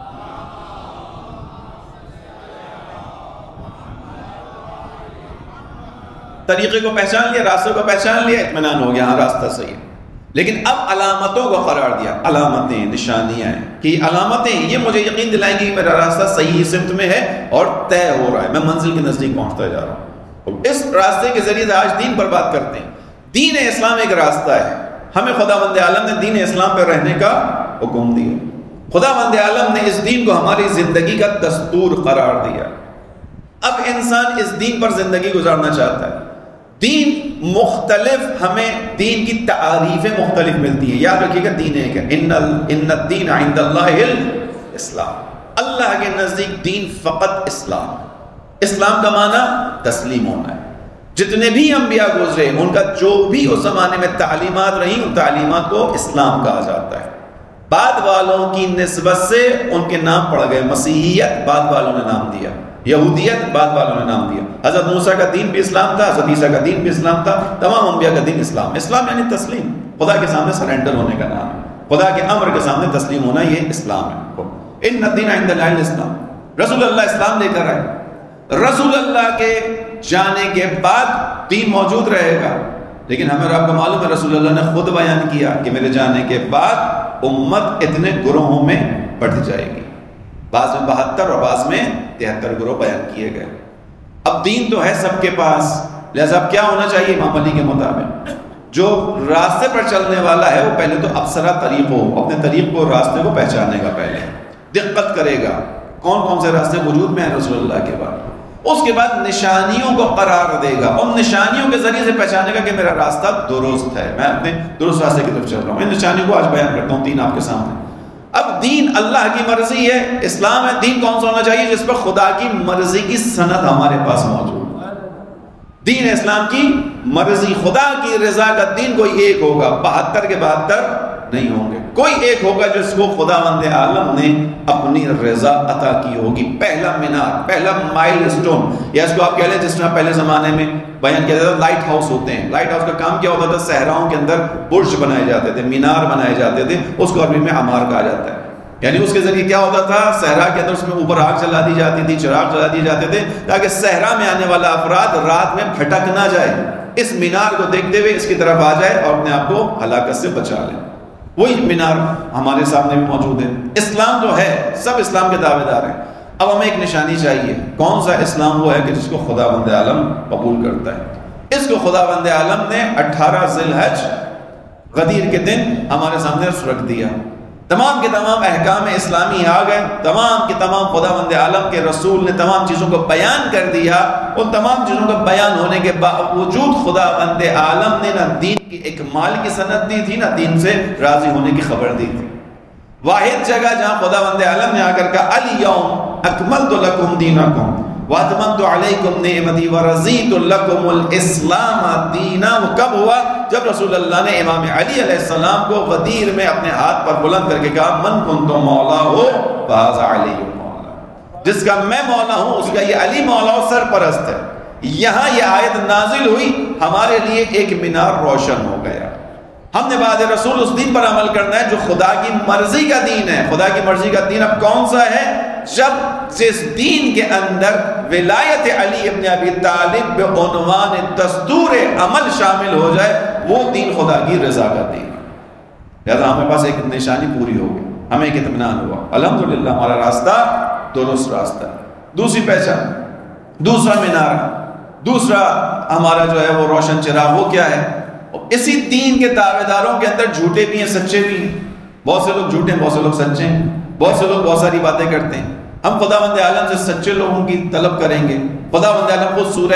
طریقے کو پہچان لیا، راستے کو پہچان لیا، اطمینان ہو گیا، ہاں راستہ صحیح ہے. لیکن اب علامتوں کو قرار دیا. علامتیں، نشانیاں ہیں کہ علامتیں یہ مجھے یقین دلائیں گی کہ میرا راستہ صحیح سمت میں ہے اور طے ہو رہا ہے، میں منزل کے نزدیک پہنچتا جا رہا ہوں. اس راستے کے ذریعے سے آج دین پر بات کرتے ہیں. دین اسلام ایک راستہ ہے. ہمیں خداوند عالم نے دین اسلام پہ رہنے کا حکم دیا. خداوند عالم نے اس دین کو ہماری زندگی کا دستور قرار دیا. اب انسان اس دین پر زندگی گزارنا چاہتا ہے. دین مختلف، ہمیں دین کی تعریفیں مختلف ملتی ہیں. یاد رکھیے گا دین ایک ہے. ان ان الدین عند اللہ الاسلام، اللہ کے نزدیک دین فقط اسلام. اسلام کا معنی تسلیم ہونا ہے. جتنے بھی انبیاء گزرے ان کا جو بھی اس زمانے میں تعلیمات رہی، ان تعلیمات کو اسلام کہا جاتا ہے. بعد والوں کی نسبت سے ان کے نام پڑ گئے. مسیحیت بعد والوں نے نام دیا، یہودیت بعد والوں نے نام دیا. حضرت موسیٰ کا دین بھی اسلام تھا، حضرت عیسیٰ کا دین بھی اسلام تھا. تمام انبیاء کا دین اسلام. اسلام یعنی تسلیم، خدا کے سامنے سرنڈر ہونے کا نام ہے. خدا کے امر کے سامنے تسلیم ہونا، یہ اسلام ہے. ان الدین عند اللہ الاسلام. رسول اللہ اسلام لے کر آئے. رسول اللہ کے جانے کے بعد دین موجود رہے گا. لیکن ہمیں اور آپ کو معلوم ہے رسول اللہ نے خود بیان کیا کہ میرے جانے کے بعد امت اتنے گروہوں میں بڑھ جائے گی. بعض میں بہتر اور بعض میں تہتر گروہ بیان کیے گئے. اب دین تو ہے سب کے پاس، لہذا اب کیا ہونا چاہیے امام علی کے مطابق؟ جو راستے پر چلنے والا ہے وہ پہلے تو ابصرہ طریق ہو، اپنے طریق کو، راستے کو پہچانے گا. پہلے دقت کرے گا کون کون سے راستے وجود میں ہیں رسول اللہ کے بعد. اس کے بعد نشانیوں کو قرار دے گا. ان نشانیوں کے ذریعے سے پہچانے گا کہ میرا راستہ درست ہے، میں اپنے درست راستے کی طرف چل رہا ہوں. ان نشانیوں کو آج بیان کرتا ہوں تین آپ کے سامنے. اب دین اللہ کی مرضی ہے، اسلام ہے، دین کون سا ہونا چاہیے؟ جس پر خدا کی مرضی کی سند ہمارے پاس موجود ہے۔ دین اسلام کی مرضی، خدا کی رضا کا دین کوئی ایک ہوگا، بہتر کے بہتر نہیں ہوں گے، کوئی ایک ہوگا جس کو خداوند عالم نے اپنی رضا عطا کی ہوگی۔ پہلا مینار، پہلا مائل سٹون، یا اس کو آپ کہہ لیں جس طرح پہلے زمانے میں بیان کیا جاتا تھا لائٹ ہاؤس ہوتے ہیں۔ لائٹ ہاؤس کا کام کیا ہوتا تھا؟ صحراؤں کے اندر برج بنائے جاتے تھے، مینار بنائے جاتے تھے، اس کو عربی میں عمار کہا جاتا ہے۔ یعنی اس کے ذریعے کیا ہوتا تھا؟ صحرا کے اندر اس میں اوپر آگ چلا دی جاتی تھی، چراغ چلا دیے جاتے تھے تاکہ صحرا میں آنے والا افراد رات میں بھٹک نہ جائے، اس مینار کو دیکھتے ہوئے اس کی طرف آ جائے اور اپنے آپ کو ہلاکت سے بچا لے۔ وہی مینار ہمارے سامنے بھی موجود ہے۔ اسلام جو ہے، سب اسلام کے دعوے دار ہیں۔ اب ہمیں ایک نشانی چاہیے، کون سا اسلام وہ ہے کہ جس کو خداوند عالم قبول کرتا ہے۔ اس کو خداوند عالم نے اٹھارہ ذی الحج غدیر کے دن ہمارے سامنے رکھ دیا۔ تمام کے تمام احکام اسلامی آ گئے، تمام کے تمام خداوند عالم کے رسول نے تمام چیزوں کو بیان کر دیا۔ ان تمام چیزوں کا بیان ہونے کے باوجود خداوند عالم نے نہ دین کی اکمال کی سند دی تھی، نہ دین سے راضی ہونے کی خبر دی تھی۔ واحد جگہ جہاں خداوند عالم نے آ کر کہا الیوم اکملت لکم دینکم واتممت علیکم نعمتی ورضیت لکم الاسلام دینا، وہ کب ہوا؟ جب رسول اللہ نے امام علی علیہ السلام کو غدیر میں اپنے ہاتھ پر بلند کر کے کہا من کنت مولا ہو فہذا علی مولا، جس کا میں مولا ہوں اس کا یہ علی مولا و سرپرست ہے۔ یہاں یہ آیت نازل ہوئی، ہمارے لیے ایک مینار روشن ہو گیا۔ ہم نے بعد رسول اس دین پر عمل کرنا ہے جو خدا کی مرضی کا دین ہے۔ خدا کی مرضی کا دین اب کون سا ہے؟ جب جس دین کے اندر ولایت علی ابن ابی طالب بعنوان دستور عمل شامل ہو جائے، وہ دین خدا کی رضا کا دین ہے۔ لہذا ہمارے پاس ایک نشانی پوری ہو گئی، ہمیں ایک اطمینان ہوا، الحمدللہ ہمارا راستہ درست راستہ۔ دوسری پہچان، دوسرا مینار، دوسرا ہمارا جو ہے وہ روشن چراغ، وہ کیا ہے؟ اسی دین کے دعوے داروں کے اندر جھوٹے بھی ہیں، سچے بھی ہیں۔ بہت سے لوگ جھوٹے ہیں، بہت سے لوگ سچے ہیں، بہت سے لوگ بہت ساری باتیں کرتے ہیں۔ ہم خداوند عالم سے سچے لوگوں کی طلب کریں گے۔ خداوند عالم خود سورہ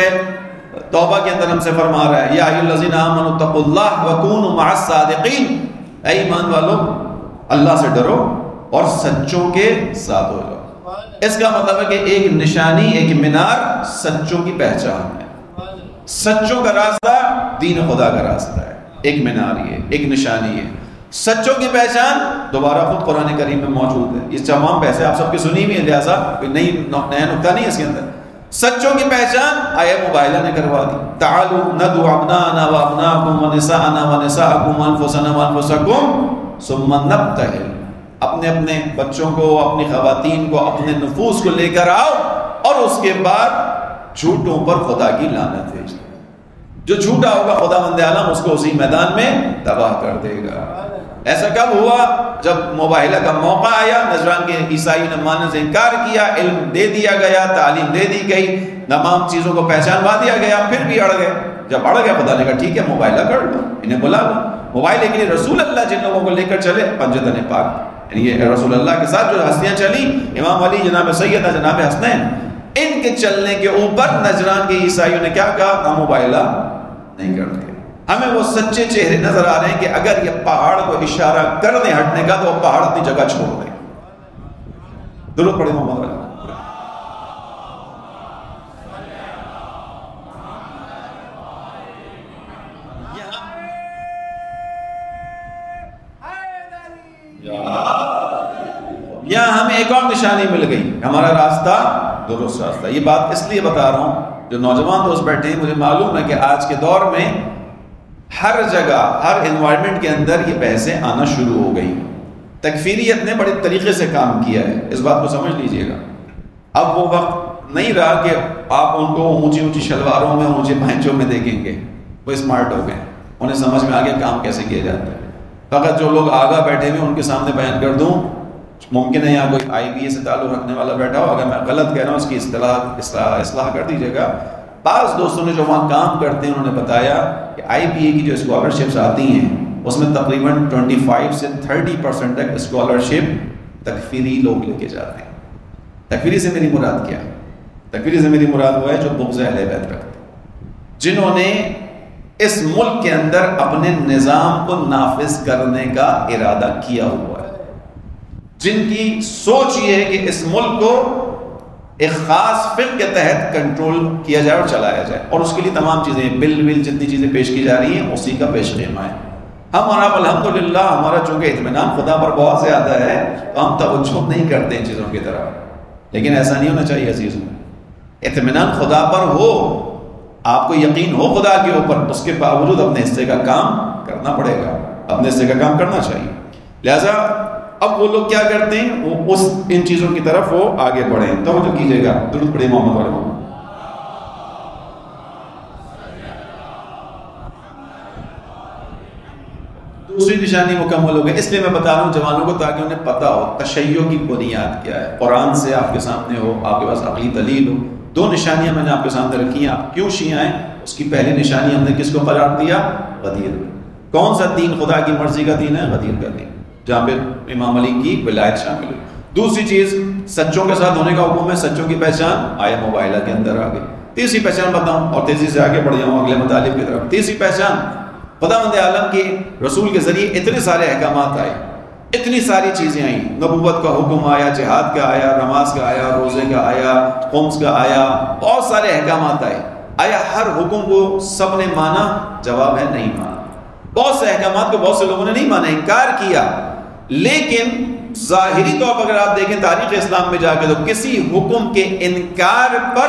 توبہ کے اندر ہم سے فرما رہا ہے یا ایھا الذین آمنوا اتقوا اللہ وکونوا مع الصادقین، اے ایمان والو اللہ سے ڈرو اور سچوں کے ساتھ ہو جاؤ۔ اس کا مطلب ہے کہ ایک نشانی، ایک مینار سچوں کی پہچان ہے۔ سچوں کا راستہ دین خدا کا راستہ ہے، ایک مینار یہ، ایک نشانی ہے۔ سچوں کی پہچان دوبارہ خود قرآن کریم میں موجود ہے۔ یہ تمام پیسے آپ سب کی سنی ہوئی ہے، لہٰذا کوئی نئی نیا نکتہ نہیں ہے اس کے اندر۔ سچوں کی پہچان آیا موبائلہ نے کروا دی، تعالوا ندعو ابناءنا وابناءکم ونساءنا ونساءکم وانفسنا وانفسکم ثم نبتہل، اپنے اپنے بچوں کو، اپنی خواتین کو، اپنے نفوس کو لے کر آؤ اور اس کے بعد جھوٹوں پر خدا کی لعنت بھیج دو۔ جو جھوٹا ہوگا خداوند عالم اس کو اسی میدان میں تباہ کر دے گا۔ ایسا کب ہوا؟ جب مباہلہ کا موقع آیا، نجران کے عیسائیوں نے ماننے سے انکار کیا، علم دے دیا گیا، تعلیم دے دی گئی، تمام چیزوں کو پہچانوا دیا گیا، پھر بھی اڑ گئے۔ جب اڑ گئے خدا نے کہا ٹھیک ہے مباہلہ کر لو، انہیں بلا لو۔ مباہلے کے لیے رسول اللہ جن لوگوں کو لے کر چلے پنجتن پاک، یعنی یہ رسول اللہ کے ساتھ جو ہستیاں چلی، امام علی، جناب سیدنا جناب حسنین، ان کے چلنے کے اوپر نجران کے عیسائیوں نے کیا کہا؟ ہم مباہلہ نہیں کرتے۔ ہمیں وہ سچے چہرے نظر آ رہے ہیں کہ اگر یہ پہاڑ کو اشارہ کر دیں ہٹنے کا تو وہ پہاڑ اپنی جگہ چھوڑ دیں۔ درود پڑھیں محمد علی۔ یہاں ہمیں ایک اور نشانی مل گئی، ہمارا راستہ درست راستہ۔ یہ بات اس لیے بتا رہا ہوں، جو نوجوان دوست بیٹھے ہیں، مجھے معلوم ہے کہ آج کے دور میں ہر جگہ، ہر انوائرمنٹ کے اندر یہ بحثیں آنا شروع ہو گئی۔ تکفیریت نے بڑے طریقے سے کام کیا ہے، اس بات کو سمجھ لیجئے گا۔ اب وہ وقت نہیں رہا کہ آپ ان کو اونچی اونچی شلواروں میں، اونچے بھینچوں میں دیکھیں گے۔ وہ اسمارٹ ہو گئے، انہیں سمجھ میں آ گیا کام کیسے کیا جاتا ہے۔ فقط جو لوگ آگاہ بیٹھے ہوئے ان کے سامنے بیان کر دوں، ممکن ہے یہاں کوئی آئی بی اے سے تعلق رکھنے والا بیٹھا ہو، اگر میں غلط کہہ رہا ہوں اس کی اصطلاح اصلاح اصلاح کر دیجیے گا۔ بعض دوستوں نے جو وہاں کام کرتے ہیں انہوں نے بتایا کہ آئی بی اے کی جو اسکالرشپس آتی ہیں اس میں تقریباً پچیس سے تیس پرسنٹ تک اسکالرشپ تکفیری لوگ لے کے جاتے ہیں۔ تکفیری سے میری مراد کیا؟ تکفیری سے میری مراد وہ ہے جو بغض اہل بیت رکھتے ہیں، جنہوں نے اس ملک کے اندر اپنے نظام کو نافذ کرنے کا ارادہ کیا ہوا ہے۔ جن کی سوچ یہ ہے کہ اس ملک کو ایک خاص فقہ کے تحت کنٹرول کیا جائے اور چلایا جائے، اور اس کے لیے تمام چیزیں بل ول جتنی چیزیں پیش کی جا رہی ہیں اسی کا پیش خیمہ ہے۔ ہمارا الحمدللہ ہمارا چونکہ اطمینان خدا پر بہت زیادہ ہے تو ہم توجہ نہیں کرتے ان چیزوں کی طرف، لیکن ایسا نہیں ہونا چاہیے عزیزوں۔ اطمینان خدا پر ہو، آپ کو یقین ہو خدا کے اوپر، اس کے باوجود اپنے حصے کا کام کرنا پڑے گا، اپنے حصے کا کام کرنا چاہیے۔ لہذا اب وہ لوگ کیا کرتے ہیں، وہ اس ان چیزوں کی طرف وہ آگے بڑھیں۔ توجہ کیجیے گا، درود پڑھیے محمد والے محمد۔ دوسری نشانی مکمل ہو گئی، اس لیے میں بتا رہا ہوں جوانوں کو تاکہ انہیں پتہ ہو تشیع کی بنیاد کیا ہے، قرآن سے آپ کے سامنے ہو، آپ کے پاس عقلی دلیل ہو۔ دو نشانیاں میں نے آپ کے سامنے رکھی ہیں، آپ کیوں شیعہ ہیں اس کی پہلی نشانی ہم نے کس کو قرار دیا؟ غدیر۔ کون سا دین خدا کی مرضی کا دین ہے؟ غدیر کا دین، جہاں پہ امام علی کی ولایت شامل ہے۔ دوسری چیز سچوں کے ساتھ ہونے کا حکم ہے، سچوں کی پہچان آیا موبائلہ کے اندر آ گئی۔ تیسری پہچان بتاؤں اور تیزی سے آگے بڑھ جاؤں اگلے مطالب کی طرف۔ تیسری پہچان، خداوند عالم کے رسول کے ذریعے اتنے سارے احکامات آئے، اتنی ساری چیزیں آئیں، نبوت کا حکم آیا، جہاد کا آیا، نماز کا آیا، روزے کا آیا، خمس کا آیا، بہت سارے احکامات آئے۔ آیا ہر حکم کو سب نے مانا؟ جواب ہے نہیں مانا۔ بہت سے احکامات کو بہت سے لوگوں نے نہیں مانا، انکار کیا۔ لیکن ظاہری طور پر اگر آپ دیکھیں تاریخ اسلام میں جا کے تو کسی حکم کے انکار پر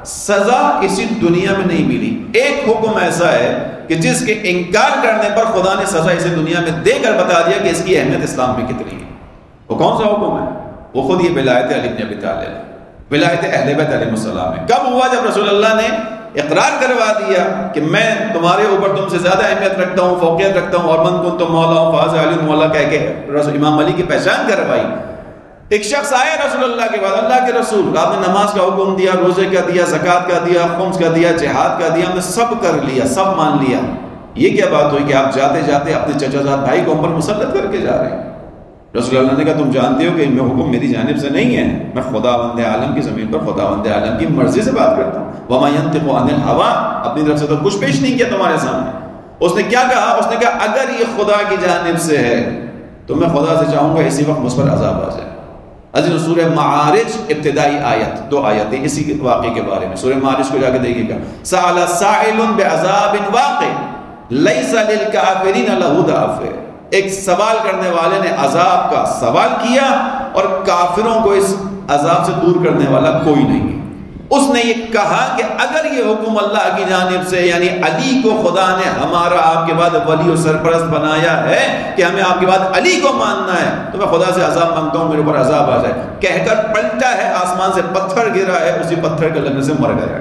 سزا اسی دنیا میں نہیں ملی۔ ایک حکم ایسا ہے کہ جس کے انکار کرنے پر خدا نے سزا اسے دنیا میں دے کر بتا دیا کہ اس کی اہمیت اسلام میں کتنی ہے۔ وہ کون سا حکم ہے؟ وہ خود یہ ولایت علی بن ابی طالب، ولایت اہل بیت علیہ السلام ہے۔ کب ہوا؟ جب رسول اللہ نے اقرار کروا دیا کہ میں تمہارے اوپر تم سے زیادہ اہمیت رکھتا ہوں، فوقیت رکھتا ہوں، اور من کنتم تم مولا ہوں فاز علی مولا کہہ کے امام علی کی پہچان کروائی۔ ایک شخص آیا رسول اللہ کے بعد، اللہ کے رسول، آپ نے نماز کا حکم دیا، روزے کا دیا، زکوٰۃ کا دیا، خمس کا دیا، جہاد کا دیا، ہم نے سب کر لیا، سب مان لیا، یہ کیا بات ہوئی کہ آپ جاتے جاتے اپنے چچا زاد بھائی کو ہم پر مسلط کر کے جا رہے ہیں؟ رسول اللہ نے کہا تم جانتے ہو کہ ان میں حکم میری جانب سے نہیں ہے، میں خداوند عالم کی زمین پر خداوند عالم کی مرضی سے بات کرتا ہوں۔ وما ينطق عن الهوى، اپنی طرف سے تو کچھ پیش نہیں کیا تمہارے سامنے۔ اس نے کیا کہا؟ اس نے کہا اگر یہ خدا کی جانب سے ہے تو میں خدا سے چاہوں گا اسی وقت مجھ پر عذاب آ جائے۔ عزیز سورہ معارج ابتدائی آیت، دو آیتیں اسی واقعے کے بارے میں، سورہ معارج کو جا کے دیکھیے گا۔ سأل سائل بعذاب واقع لیس للکافرین لہ دافع، ایک سوال کرنے والے نے عذاب کا سوال کیا اور کافروں کو اس عذاب سے دور کرنے والا کوئی نہیں ہے۔ اس نے یہ کہا کہ اگر یہ حکم اللہ کی جانب سے، یعنی علی کو خدا نے ہمارا آپ کے بعد ولی و سرپرست بنایا ہے کہ ہمیں آپ کے بعد علی کو ماننا ہے، تو میں خدا سے عذاب مانگتا ہوں میرے اوپر عذاب آ جائے۔ کہہ کر پلٹا ہے، آسمان سے پتھر گرا ہے، اسی پتھر کے لگنے سے مر گیا۔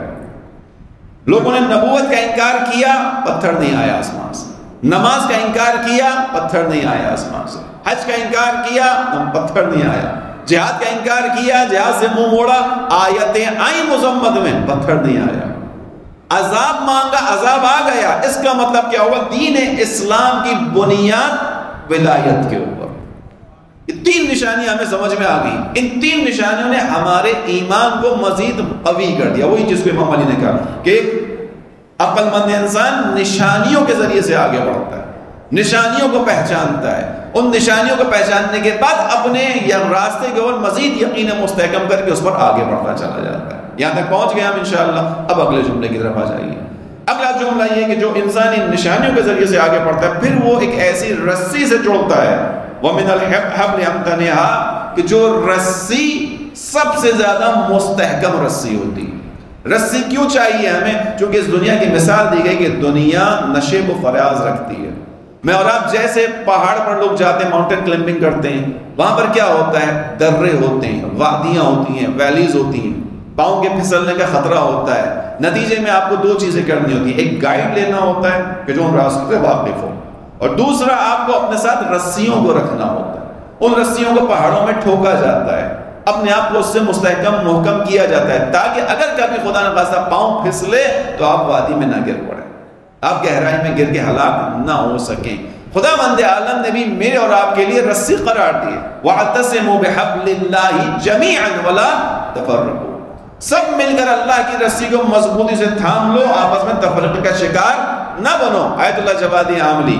لوگوں نے نبوت کا انکار کیا، پتھر نہیں آیا آسمان سے۔ نماز کا انکار کیا، پتھر نہیں آیا آسمان سے۔ حج کا انکار کیا، پتھر نہیں آیا۔ جہاد کا انکار کیا، جہاد سے منہ موڑا، آیتیں آئیں مذمت میں، پتھر نہیں آیا۔ عذاب مانگا، عذاب آ گیا۔ اس کا مطلب کیا ہوا؟ دین اسلام کی بنیاد ولایت کے اوپر۔ یہ تین نشانیاں ہمیں سمجھ میں آ گئی۔ ان تین نشانیوں نے ہمارے ایمان کو مزید قوی کر دیا۔ وہی جس کو امام علی نے کہا کہ عقل مند انسان نشانیوں کے ذریعے سے آگے بڑھتا ہے، نشانیوں کو پہچانتا ہے، ان نشانیوں کو پہچاننے کے بعد اپنے یا راستے کے اوپر مزید یقین مستحکم کر کے اس پر آگے بڑھتا چلا جاتا ہے۔ یہاں تک پہنچ گئے ہم انشاءاللہ۔ اب اگلے جملے کی طرف آ جائیے۔ اگلا جملہ یہ کہ جو انسان ان نشانیوں کے ذریعے سے آگے بڑھتا ہے، پھر وہ ایک ایسی رسی سے جڑتا ہے، وَمِنَ الْحَبْلِ أَمْتَنِهَا، کہ جو رسی سب سے زیادہ مستحکم رسی ہوتی ہے۔ رسی کیوں چاہیے ہمیں؟ چونکہ اس دنیا کی مثال دی گئی کہ دنیا نشیب و فراز رکھتی ہے۔ میں اور آپ جیسے پہاڑ پر لوگ جاتے ہیں، ماؤنٹین کلائمبنگ کرتے ہیں، وہاں پر کیا ہوتا ہے؟ درے ہوتے ہیں، وادیاں ہوتی ہیں، ویلیز ہوتی ہیں، پاؤں کے پھسلنے کا خطرہ ہوتا ہے۔ نتیجے میں آپ کو دو چیزیں کرنی ہوتی ہیں، ایک گائیڈ لینا ہوتا ہے کہ جو ان راستوں سے واقف ہو، اور دوسرا آپ کو اپنے ساتھ رسیوں کو رکھنا ہوتا ہے۔ ان رسیوں کو پہاڑوں میں ٹھوکا جاتا ہے، اپنے آپ کو اس سے مستحکم محکم کیا جاتا ہے، تاکہ اگر کبھی خدا نہ خواستہ پاؤں پھسلے تو آپ وادی میں نہ گر پڑے، آپ گہرائی میں گر کے ہلاک نہ ہو سکیں۔ خداوند عالم نے بھی میرے اور آپ کے لیے رسی قرار دی، وَاعْتَصِمُوا بِحَبْلِ اللَّهِ جَمِيعًا وَلَا تَفَرَّقُوا، سب مل کر اللہ کی رسی کو مضبوطی سے تھام لو، آپس میں تفرقے کا شکار نہ بنو۔ آیت اللہ جوادی عاملی۔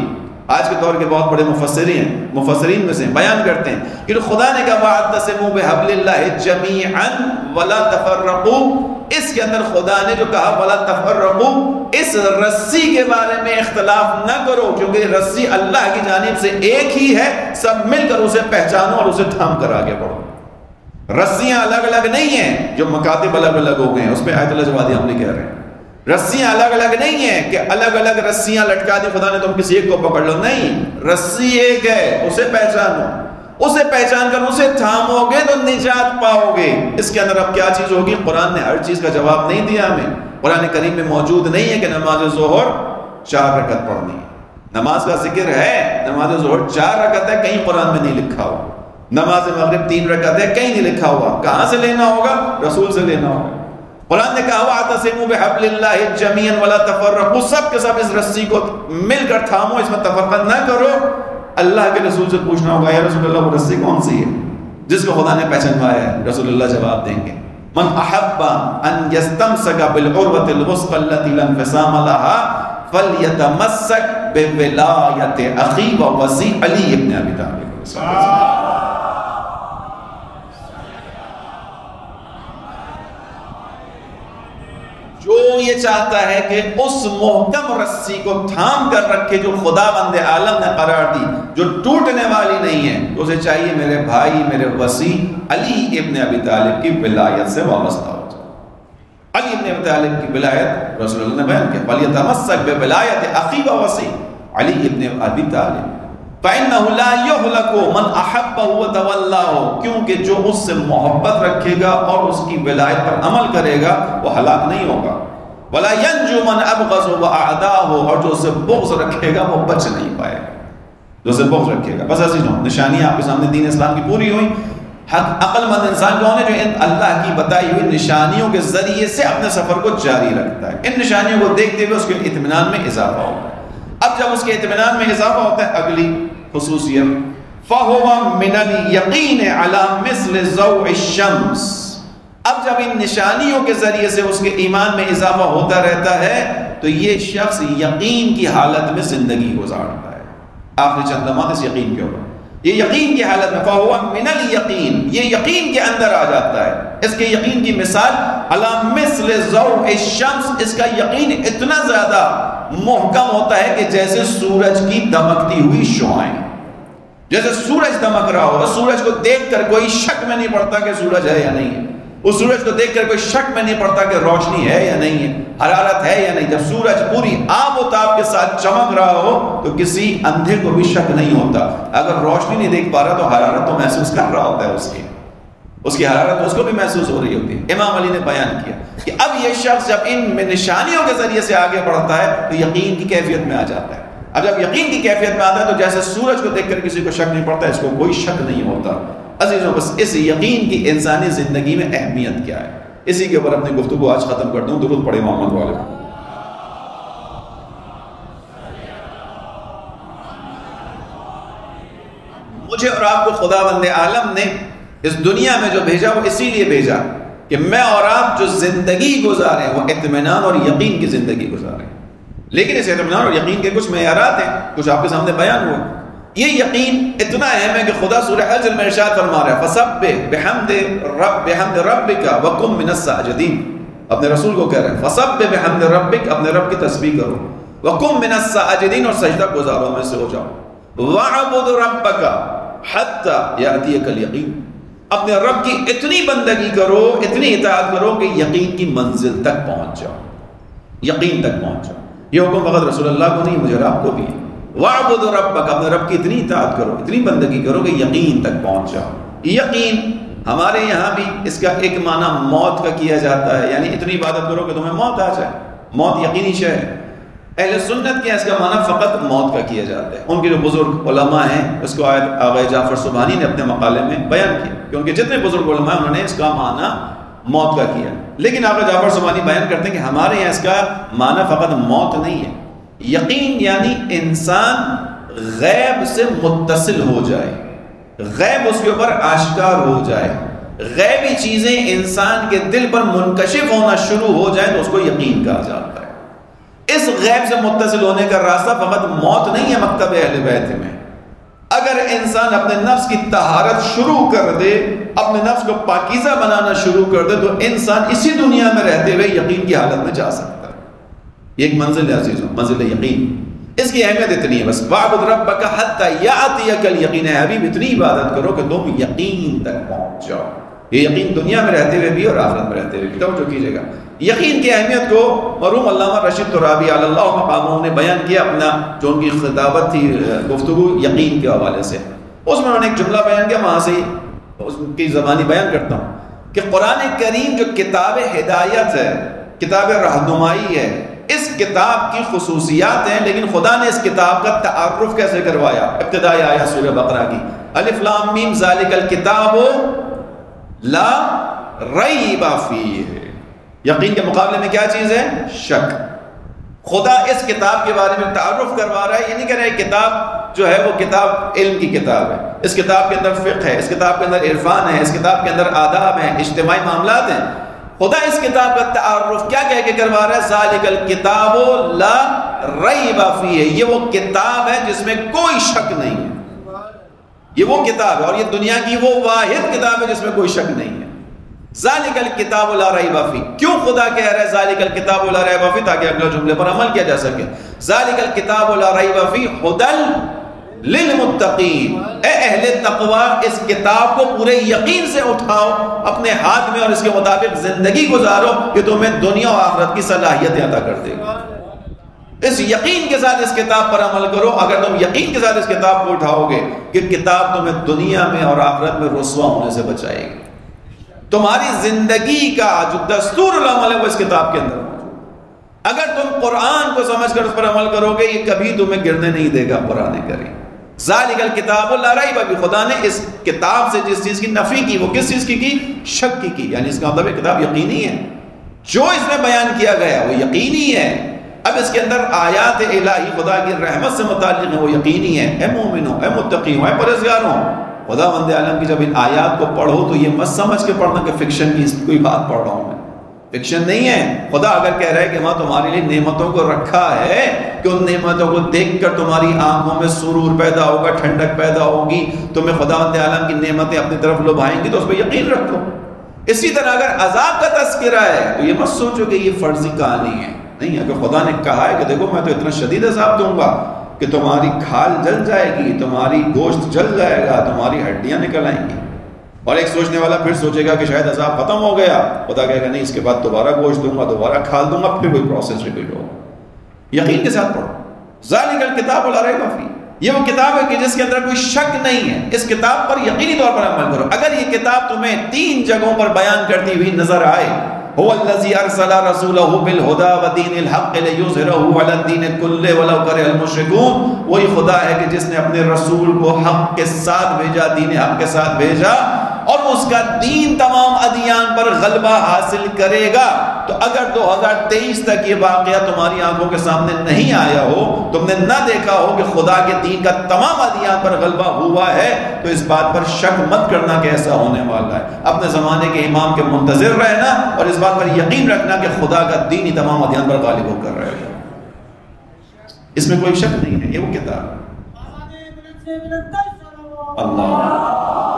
آج کے دور کے بہت بڑے مفسرین ہیں، مفسرین میں سے بیان کرتے ہیں کہ خدا نے کہا وَاعْتَصِمُوا بِحَبْلِ اللَّهِ جَمِيعًا وَلَا تَفَرَّقُوا، اس کے اندر خدا نے جو کہا وَلَا تَفَرَّقُوا، اس رسی کے بارے میں اختلاف نہ کرو، کیونکہ رسی اللہ کی جانب سے ایک ہی ہے، سب مل کر اسے پہچانو اور اسے تھام کر آگے بڑھو۔ رسیاں الگ الگ نہیں ہیں، جو مکاتب الگ الگ ہو گئے ہیں، اس پہ آیت اللہ جوادی ہم نہیں کہہ رہے ہیں۔ رسیاں الگ الگ نہیں ہیں کہ الگ الگ رسیاں لٹکا دی خدا نے تم کسی ایک کو پکڑ لو، نہیں، رسی ایک ہے، اسے پہچانو، اسے پہچان کر اسے تھامو گے تو نجات پاؤ گے۔ اس کے اندر اب کیا چیز ہوگی؟ قرآن نے ہر چیز کا جواب نہیں دیا ہمیں، قرآن کریم میں موجود نہیں ہے کہ نماز ظہر چار رکعت پڑھنی ہے، نماز کا ذکر ہے، نماز ظہر چار رکعت ہے، کہیں قرآن میں نہیں لکھا ہوا، نماز مغرب تین رکعت ہے، کہیں نہیں لکھا ہوا، کہاں سے لینا ہوگا؟ رسول سے لینا ہوگا۔ قرآن نے کہا وَاعْتَصِمُوا بِحَبْلِ اللَّهِ جَمِيعًا وَلَا تَفَرَّقُوا، سب کے سب اس رسی کو مل کر تھامو، اس میں تفرقہ نہ کرو۔ اللہ کے رسول سے پوچھنا ہوگا یا رسول اللہ وہ رسی کون سی ہے جس کو خدا نے پہچانوایا ہے؟ رسول اللہ جواب دیں گے من احب ان يستمسك بالعروة الوثقى التي لا انفصام لها فليتمسك بولاية اخي ووصي علی ابن ابی طالب۔ جو یہ چاہتا ہے کہ اس محکم رسی کو تھام کر رکھے جو خدا بند عالم نے قرار دی، جو ٹوٹنے والی نہیں ہے، تو اسے چاہیے میرے بھائی، میرے وصی علی ابن ابی طالب کی ولایت سے وابستہ ہو جائے۔ علی ابن ابی طالب کی ولایت رسول اللہ نے بیان کیا، فَلْيَتَمَسَّكْ بِوَلَایَتِ أَخِي وَوَصِي علی ابن ابی طالب فَإِنَّهُ لَا يُهْلَكُ مَنْ أَحَبَّهُ وَتَوَلَّاهُ، کیونکہ جو اس سے محبت رکھے گا اور اس کی ولایت پر عمل کرے گا وہ ہلاک نہیں ہوگا۔ وَلَا يَنْجُو مَنْ أَبْغَضَهُ وَأَعْدَاهُ، اور جو اسے بغض رکھے گا وہ بچ نہیں پائے گا، جو اسے بغض رکھے گا۔ بس عزیزوں، نشانیاں آپ کے سامنے دین اسلام کی پوری ہوئی۔ عقل مند انسان کون ہے؟ جو ان اللہ کی بتائی ہوئی نشانیوں کے ذریعے سے اپنے سفر کو جاری رکھتا ہے، ان نشانیوں کو دیکھتے ہوئے اس کے اطمینان میں اضافہ ہوتا ہے۔ اب جب اس کے اطمینان میں اضافہ ہوتا ہے، اگلی خصوصیت فَهُوَ مِنَ الْيَقِينِ عَلَى مِثْلِ ضَوْءِ الشَّمْسِ، اب جب ان نشانیوں کے ذریعے سے اس کے ایمان میں اضافہ ہوتا رہتا ہے تو یہ شخص یقین کی حالت میں زندگی گزارتا ہے۔ آخری چند لمحات اس یقین کے اوپر، یہ یقین کی حالت میں فَهُوَ مِنَ الْيَقِينِ، یہ یقین کے اندر آ جاتا ہے۔ اس کے یقین کی مثال عَلَى مِثْلِ ضَوْءِ الشَّمْسِ، اس کا یقین اتنا زیادہ محکم ہوتا ہے کہ جیسے سورج کی دمکتی ہوئی شعاعیں، جیسے سورج دمک رہا ہو، سورج کو دیکھ کر کوئی شک میں نہیں پڑتا کہ سورج ہے یا نہیں ہے، اس سورج کو دیکھ کر کوئی شک میں نہیں پڑتا کہ روشنی ہے یا نہیں ہے، حرارت ہے یا نہیں۔ جب سورج پوری آب و تاب کے ساتھ چمک رہا ہو تو کسی اندھے کو بھی شک نہیں ہوتا، اگر روشنی نہیں دیکھ پا رہا تو حرارت تو محسوس کر رہا ہوتا ہے، اس کی اس کی حرارت اس کو بھی محسوس ہو رہی ہوتی ہے۔ امام علی نے بیان کیا کہ اب یہ شخص جب ان میں نشانیوں کے ذریعے سے آگے بڑھتا ہے تو یقین کی کیفیت میں آ جاتا ہے۔ اب جب یقین کی کیفیت میں آتا ہے تو جیسے سورج کو دیکھ کر کسی کو شک نہیں پڑتا، اس کو کوئی شک نہیں ہوتا۔ عزیزوں، بس اس یقین کی انسانی زندگی میں اہمیت کیا ہے، اسی کے اوپر اپنی گفتگو آج ختم کرتا ہوں۔ درود پڑھے محمد والے۔ مجھے اور آپ کو خداوند عالم نے اس دنیا میں جو بھیجا وہ اسی لیے بھیجا کہ میں اور آپ جو زندگی گزاریں وہ اطمینان اور یقین کی زندگی گزاریں۔ لیکن اس اطمینان اور یقین کے کچھ معیارات ہیں، کچھ آپ کے سامنے بیان ہوا۔ یہ یقین اتنا اہم ہے کہ خدا سورہ حجر میں ارشاد فرما رہا ہے فَسَبِّحْ بِحَمْدِ رَبِّ بِحَمْدِ رَبِّكَ وَكُن مِّنَ السَّاجِدِينَ، اپنے رسول کو کہہ رہے ہیں فَسَبِّحْ بِحَمْدِ رَبِّكَ، اپنے رب کی تسبیح کرو، وَكُن مِّنَ السَّاجِدِينَ، اور سجدہ گزارو میں سے ہو جاؤ، وَاعْبُدْ رَبَّكَ حَتَّى يَأْتِيَكَ الْيَقِينُ، اپنے رب کی اتنی بندگی کرو، اتنی اطاعت کرو کہ یقین کی منزل تک پہنچ جاؤ، یقین تک پہنچ جاؤ۔ یہ حکم فقط رسول اللہ کو نہیں، مجھے آپ کو بھی ہے۔ وَاعْبُدْ رَبَّكَ، اپنے رب کی اتنی اطاعت کرو، اتنی بندگی کرو کہ یقین تک پہنچ جاؤ۔ یقین ہمارے یہاں بھی اس کا ایک معنی موت کا کیا جاتا ہے، یعنی اتنی عبادت کرو کہ تمہیں موت آ جائے، موت یقینی شے ہے۔ اہل سنت کے اس کا معنی فقط موت کا کیا جاتا ہے۔ ان کے جو بزرگ علماء ہیں اس کو آیت آغا جعفر سبحانی نے اپنے مقالے میں بیان کیا، کیونکہ جتنے بزرگ علماء ہیں انہوں نے اس کا معنی موت کا کیا، لیکن آغا جعفر سبحانی بیان کرتے ہیں کہ ہمارے یہاں اس کا معنی فقط موت نہیں ہے، یقین یعنی انسان غیب سے متصل ہو جائے، غیب اس کے اوپر آشکار ہو جائے، غیبی چیزیں انسان کے دل پر منکشف ہونا شروع ہو جائیں تو اس کو یقین کہا جاتا ہے۔ اس غیب سے متصل ہونے کا راستہ فقط موت نہیں ہے مکتب اہل بیت میں. اگر انسان اپنے نفس کی طہارت شروع کر دے، اپنے نفس کو پاکیزہ بنانا شروع کر دے، تو انسان اسی دنیا میں رہتے ہوئے یقین کی حالت میں جا سکتا ہے. یہ ایک منزل ہے عزیزوں، منزل یقین. اس کی اہمیت اتنی ہے، بس وَاعْبُدْ رَبَّكَ حَتَّى يَأْتِيَكَ الْيَقِينُ. اے حبیب اتنی عبادت کرو کہ تم یقین تک پہنچ جاؤ. یہ یقین دنیا میں رہتے ہوئے بھی اور آخرت میں رہتے ہوئے بھی. توجہ کیجیے گا، یقین کی اہمیت کو مرحوم علامہ رشید ترابی علی اللہ مقامہ نے بیان کیا اپنا جو ان کی خطابت تھی گفتگو یقین کے حوالے سے. اس میں انہوں نے ایک جملہ بیان کیا، وہاں سے اس کی زبانی بیان کرتا ہوں کہ قرآن کریم جو کتاب ہدایت ہے، کتاب رہنمائی ہے، اس کتاب کی خصوصیات ہیں، لیکن خدا نے اس کتاب کا تعارف کیسے کروایا؟ ابتدائی آیا سورہ بقرہ کی، الف لام میم ذالک الکتاب لا ریب فیہ. یقین کے مقابلے میں کیا چیز ہے؟ شک. خدا اس کتاب کے بارے میں تعارف کروا رہا ہے. یہ نہیں کہہ رہا ہے کتاب جو ہے وہ کتاب علم کی کتاب ہے، اس کتاب کے اندر فقہ ہے، اس کتاب کے اندر عرفان ہے، اس کتاب کے اندر آداب ہیں، اجتماعی معاملات ہیں. خدا اس کتاب کا تعارف کیا کہہ کے کروا رہا ہے؟ ذالک الکتاب لا ریب فیہ. یہ وہ کتاب ہے جس میں کوئی شک نہیں ہے. یہ وہ کتاب ہے، اور یہ دنیا کی وہ واحد کتاب ہے جس میں کوئی شک نہیں ہے. ذالک الکتاب لا ریب فیہ. کیوں خدا کہہ رہا ہے ذالک الکتاب لا ریب فیہ؟ تاکہ اگلے جملے پر عمل کیا جا سکے. ذالک الکتاب لا ریب فیہ ھدی للمتقین. اے اہل تقوی، اس کتاب کو پورے یقین سے اٹھاؤ اپنے ہاتھ میں اور اس کے مطابق زندگی گزارو کہ تمہیں دنیا و آخرت کی صلاحیتیں عطا کر دے گا. اس یقین کے ساتھ اس کتاب پر عمل کرو. اگر تم یقین کے ساتھ اس کتاب کو اٹھاؤ گے کہ کتاب تمہیں دنیا میں اور آخرت میں رسوا ہونے سے بچائے گی. تمہاری زندگی کا جو دستور العمل ہے وہ اس کتاب کے اندر. اگر تم قرآن کو سمجھ کر اس پر عمل کرو گے، یہ کبھی تمہیں گرنے نہیں دے گا قرآن کریم. ذالک الکتاب لا ریب فیہ. خدا نے اس کتاب سے جس چیز کی نفی کی وہ کس چیز کی کی؟ شک کی کی. یعنی اس کا مطلب کتاب یقینی ہے، جو اس میں بیان کیا گیا وہ یقینی ہے. اب اس کے اندر آیات الہی خدا کی رحمت سے متعلق ہیں، وہ یقینی ہے. اے مومنوں، اے متقیوں، اے پرہیزگاروں، خدا بند عالم کی جب ان آیات کو پڑھو تو یہ مت سمجھ کے پڑھنا کہ فکشن کی کوئی بات پڑھ رہا ہوں میں. فکشن نہیں ہے. خدا اگر کہہ رہا ہے کہ ماں تمہارے لیے نعمتوں کو رکھا ہے کہ ان نعمتوں کو دیکھ کر تمہاری آنکھوں میں سرور پیدا ہوگا، ٹھنڈک پیدا ہوگی، تمہیں خدا بند عالم کی نعمتیں اپنی طرف لبھائیں گی، تو اس پہ یقین رکھو. اسی طرح اگر عذاب کا تذکرہ ہے تو یہ مت سوچو کہ یہ فرضی کہانی ہے. نہیں، اگر خدا نے کہا ہے کہ دیکھو میں تو اتنا شدید عذاب دوں گا کہ تمہاری کھال جل جائے گی، تمہاری گوشت جل جائے گا، تمہاری ہڈیاں نکل آئیں گی. اور ایک سوچنے والا پھر سوچے گا کہ شاید عذاب ختم ہو گیا. خدا کہے گا نہیں، اس کے بعد دوبارہ گوشت دوں گا، دوبارہ کھال دوں گا، پھر کوئی پروسیس ریپیٹ ہوگا. یقین کے ساتھ پڑھو. ذالک الکتاب لا ریب فیہ. یہ وہ کتاب ہے کہ جس کے اندر کوئی شک نہیں ہے. اس کتاب پر یقینی طور پر عمل کرو. اگر یہ کتاب تمہیں تین جگہوں پر بیان کرتی ہوئی نظر آئے، هو الذی ارسل رسولہ بالہدی ودین الحق لیظہرہ علی الدین کلہ ولو کرہ المشرکون. وہی خدا ہے کہ جس نے اپنے رسول کو حق کے ساتھ بھیجا، دین حق کے ساتھ بھیجا، اور اس کا دین تمام ادیان پر غلبہ حاصل کرے گا. تو اگر دو ہزار تیئیس تک یہ واقعہ تمہاری آنکھوں کے سامنے نہیں آیا ہو، تم نے نہ دیکھا ہو کہ خدا کے دین کا تمام ادیان پر غلبہ ہوا ہے، تو اس بات پر شک مت کرنا کہ ایسا ہونے والا ہے. اپنے زمانے کے امام کے منتظر رہنا اور اس بات پر یقین رکھنا کہ خدا کا دین ہی تمام ادیان پر غالب ہو کر رہے گا. اس میں کوئی شک نہیں ہے. یہ وہ کتاب اللہ.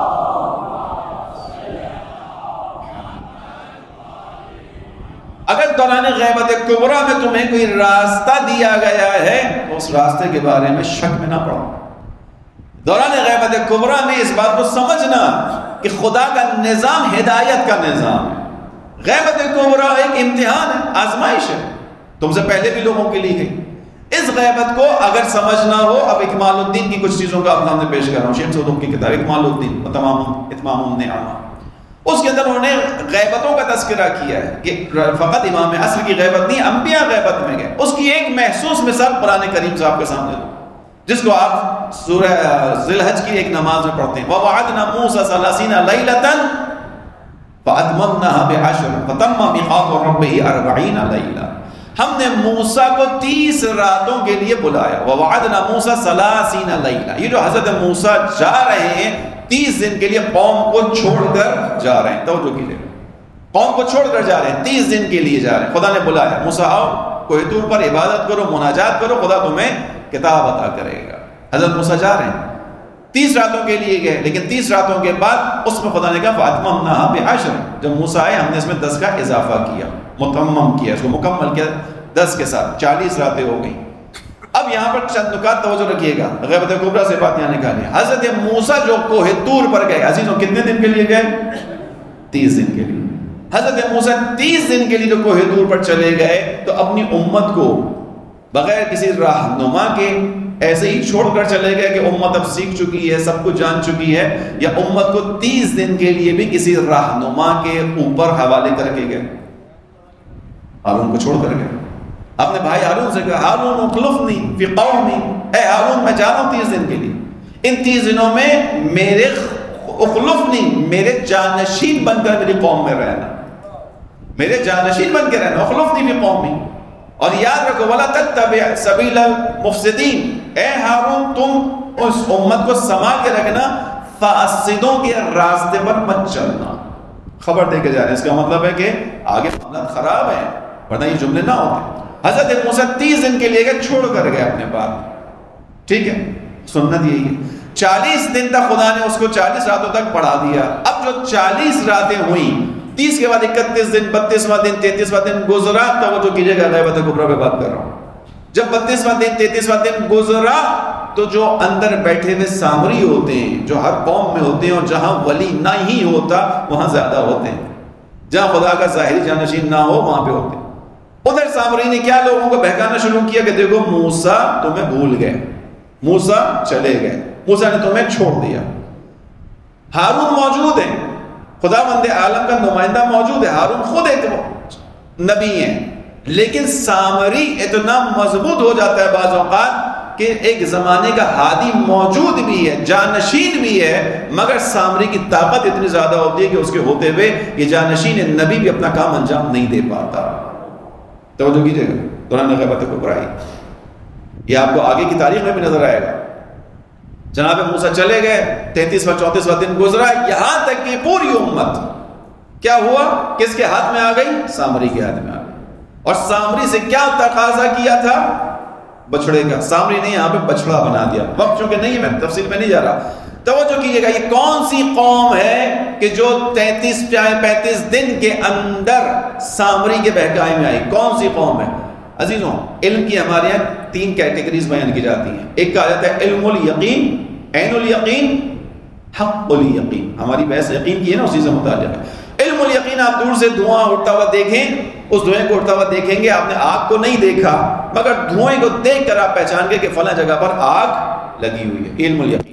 اگر دوران غیبت کبریٰ میں تمہیں کوئی راستہ دیا گیا ہے تو اس راستے کے بارے میں شک میں نہ پڑو. دوران غیبت کبریٰ میں اس بات کو سمجھنا کہ خدا کا نظام ہدایت کا نظام ہے. غیبت کبریٰ ایک امتحان ہے، آزمائش ہے، تم سے پہلے بھی لوگوں کے لیے گئی. اس غیبت کو اگر سمجھنا ہو، اب اکمال الدین کی کچھ چیزوں کا آپ سامنے پیش کر رہا ہوں. شیخ سعود کی کتاب اکمال الدین و تمام اتمام النعمہ، اس کے اندر انہوں نے غیبتوں کا تذکرہ کیا ہے کہ فقط امام عصر کی غیبت نہیں، انبیاء غیبت میں گئے. اس کی ایک محسوس مثال قرآن کریم سے آپ کے سامنے دو، جس کو آپ سورہ ذی الحج کی ایک نماز میں پڑھتے ہیں. وَوَعَدْنَا مُوسَى ثَلَاثِينَ لَيْلَةً فَأَتْمَمْنَاهَا بِعَشْرٍ فَتَمَّ مِيقَاتُ رَبِّهِ أَرْبَعِينَ لَيْلَةً. ہم نے موسیٰ کو تیس راتوں کے لیے بلایا. وَوَعَدْنَا مُوسَى ثَلَاثِينَ لَيْلَةً. یہ جو حضرت موسیٰ جا رہے ہیں تیس دن کے لیے قوم کو چھوڑ کر جا رہے ہیں. توجہ کیجیے، قوم کو چھوڑ کر جا رہے ہیں، تیس دن کے لیے جا رہے ہیں. خدا نے بلایا موسیٰ آؤ. کوہ طور پر عبادت کرو، مناجات کرو، خدا تمہیں کتاب عطا کرے گا۔ حضرت موسیٰ جا رہے ہیں، تیس راتوں کے لیے گئے، لیکن تیس راتوں کے بعد اس میں خدا نے کہا فَأَتْمَمْنَاهَا بِعَشْرٍ، جب موسیٰ آئے ہم نے اس میں دس کا اضافہ کیا، متمم کیا، اس کو مکمل کیا دس کے ساتھ، چالیس راتیں ہو گئیں۔ اب یہاں پر چند نکات توجہ رکھیے گا، غیبت کبریٰ سے بات یہاں نکالی۔ حضرت موسیٰ جو کوہ طور پر گئے، عزیزوں کتنے دن کے لیے گئے؟ تیس دن کے لیے۔ حضرت موسیٰ تیس دن کے لیے جو کوہ طور پر چلے گئے تو اپنی امت کو بغیر کسی رہنما کے ایسے ہی چھوڑ کر چلے گئے کہ امت اب سیکھ چکی ہے، سب کچھ جان چکی ہے، یا امت کو تیس دن کے لیے بھی کسی رہنما کے اوپر حوالے کر کے گئے؟ ہارون کو چھوڑ کر گئے۔ اپنے بھائی ہارون سے کہا ہارون اخلفنی فی قومی، اے ہارون میں جا رہا ہوں تیس دن کے لیے، ان تیس دنوں میں میرے اخلفنی، میرے جانشین بن کر میری قوم میں رہنا، میرے جانشین بن کے رہنا، اخلفنی فی قومی۔ اور یاد رکھو وَلَا تَتَّبِعْ سَبِيلَ الْمُفْسِدِينَ، اے ہارون تم اس امت کو سنبھال کے رکھنا، فاسدوں کے راستے پر مت چلنا۔ خبر دے کے جا رہے ہیں، اس کا مطلب ہے کہ آگے معاملات خراب ہیں، ورنہ یہ جملے نہ ہوتے۔ حضرت موسیٰ تیس دن کے لیے گئے، چھوڑ کر گئے اپنے بات، ٹھیک ہے، سنت یہی ہے۔ چالیس دن تک خدا نے اس کو چالیس راتوں تک پڑھا دیا۔ اب جو چالیس راتیں ہوئیں، تیس کے بعد اکتیس دن، بتیسواں دن، تینتیسواں دن گزرا، توجہ کیجیے گا غیبت کبریٰ پہ بات کر رہا ہوں۔ جب بتیسواں دن، تینتیسواں دن گزرا تو جو اندر بیٹھے ہوئے سامری ہوتے ہیں، جو ہر قوم میں ہوتے ہیں، اور جہاں ولی نہ ہی ہوتا وہاں زیادہ ہوتے ہیں، جہاں خدا کا ظاہری جانشین نہ ہو وہاں پہ ہوتے ہیں۔ ادھر سامری نے کیا لوگوں کو بہکانا شروع کیا کہ دیکھو موسیٰ تمہیں بھول گئے، موسیٰ چلے گئے، موسیٰ نے تمہیں چھوڑ دیا۔ ہارون موجود ہیں، خدا بند عالم کا نمائندہ موجود ہے، ہارون خود ایک نبی ہیں، لیکن سامری اتنا مضبوط ہو جاتا ہے بعض اوقات کہ ایک زمانے کا ہادی موجود بھی ہے، جانشین بھی ہے، مگر سامری کی طاقت اتنی زیادہ ہوتی ہے کہ اس کے ہوتے ہوئے یہ جانشین نبی بھی اپنا کام انجام نہیں دے پاتا۔ توجہ کیجیے گا، دوران غیبت کبریٰ، یہ آپ کو آگے کی تاریخ میں بھی نظر آئے گا۔ جناب موسیٰ چلے گئے، تینتیسواں چونتیسواں دن گزرا، یہاں تک کہ پوری امت کیا ہوا، کس کے ہاتھ میں آ گئی؟ سامری کے ہاتھ میں آ گئی۔ اور سامری سے کیا تقاضا کیا تھا؟ بچڑے کا۔ سامری نے یہاں پہ بچڑا بنا دیا، وقت چونکہ نہیں ہے، میں تفصیل میں نہیں جا رہا۔ توجہ کیجیے گا، یہ کون سی قوم ہے کہ جو تینتیس پینتیس دن کے اندر سامری کے بہکائی میں آئی؟ کون سی قوم ہے؟ عزیزوں علم کی ہمارے یہاں تین کیٹیگریز بیان کی جاتی ہیں۔ ایک کہا جاتا ہے علم الیقین، عین الیقین، حق الیقین۔ ہماری بحث یقین کی ہے نا، اسی سے متعلق ہے۔ علم الیقین، آپ دور سے دھواں اٹھتا ہوا دیکھیں، اس دھوئیں کو اٹھتا ہوا دیکھیں گے، آپ نے آگ کو نہیں دیکھا، مگر دھوئیں کو دیکھ کر آپ پہچان گے کہ فلاں جگہ پر آگ لگی ہوئی ہے، علم الیقین۔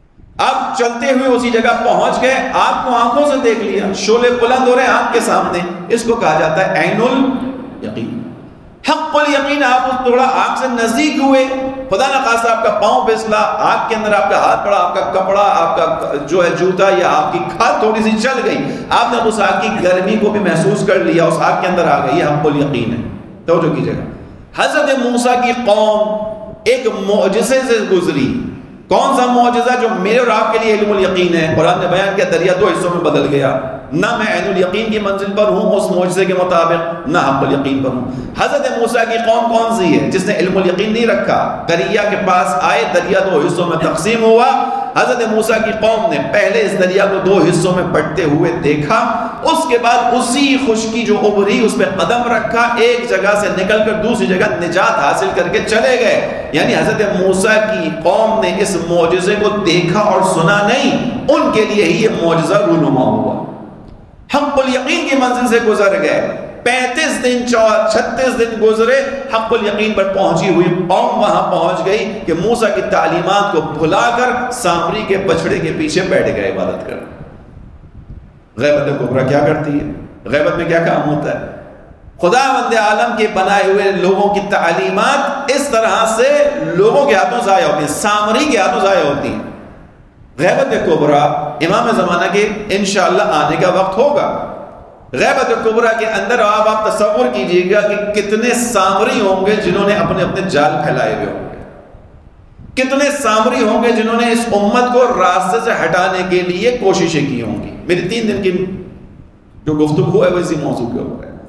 آپ چلتے ہوئے اسی جگہ پہنچ گئے، آپ کو آنکھوں سے دیکھ لیا، شعلے بلند ہو رہے ہیں آنکھ کے سامنے، اس کو کہا جاتا ہے عین الیقین۔ حق الیقین، آپ اس تھوڑا آگ سے نزدیک ہوئے، خدا نہ خواستہ آپ کا پاؤں پھسلا، آگ کے اندر آپ کا ہاتھ پڑا، آپ کا کپڑا، آپ کا جو ہے جوتا یا آپ کی کھال تھوڑی سی چل گئی، آپ نے اس آگ کی گرمی کو بھی محسوس کر لیا، اس آگ کے اندر آ گئی، یہ حق الیقین ہے۔ توجہ کیجیے گا، حضرت موسیٰ کی قوم ایک معجزے سے گزری۔ کون سا معجزہ؟ جو میرے اور آپ کے لیے علم الیقین ہے۔ قرآن نے بیان کیا، دریا دو حصوں میں بدل گیا، نہ میں عین الیقین کی منزل پر ہوں اس معجزے کے مطابق، نہ حق الیقین پر ہوں۔ حضرت موسیٰ کی قوم کون سی ہے جس نے علم الیقین نہیں رکھا؟ دریا کے پاس آئے، دریا دو حصوں میں تقسیم ہوا، حضرت موسیٰ کی قوم نے پہلے اس دریا کو دو حصوں میں بٹتے ہوئے دیکھا، اس کے بعد اسی خشکی جو ابھری اس پہ قدم رکھا، ایک جگہ سے نکل کر دوسری جگہ نجات حاصل کر کے چلے گئے۔ یعنی حضرت موسیٰ کی قوم نے اس معجزے کو دیکھا اور سنا نہیں، ان کے لیے ہی یہ معجزہ رونما ہوا۔ حق الیقین کی منزل سے گزر گئے، پینتیس دن چھتیس دن گزرے، حق الیقین پر پہنچی ہوئی قوم وہاں پہنچ گئی کہ موسیٰ کی تعلیمات کو بھلا کر سامری کے بچڑے کے پیچھے بیٹھ گئے عبادت کر۔ غیبت کبریٰ کیا کرتی ہے؟ غیبت میں کیا کام ہوتا ہے؟ خدا بند عالم کے بنائے ہوئے لوگوں کی تعلیمات اس طرح سے لوگوں کے ہاتھوں ضائع ہوتی ہیں، سامری کے ہاتھوں ضائع ہوتی ہیں۔ غیبت کبریٰ امام زمانہ کے انشاءاللہ آنے کا وقت ہوگا۔ غیبت کبریٰ کے اندر آپ آپ تصور کیجئے گا کہ کتنے سامری ہوں گے جنہوں نے اپنے اپنے جال پھیلائے ہوئے ہوں گے، کتنے سامری ہوں گے جنہوں نے اس امت کو راستے سے ہٹانے کے لیے کوششیں کی ہوں گی۔ میری تین دن کی جو گفتگو ہے وہ اسی موضوع کے اوپر ہے۔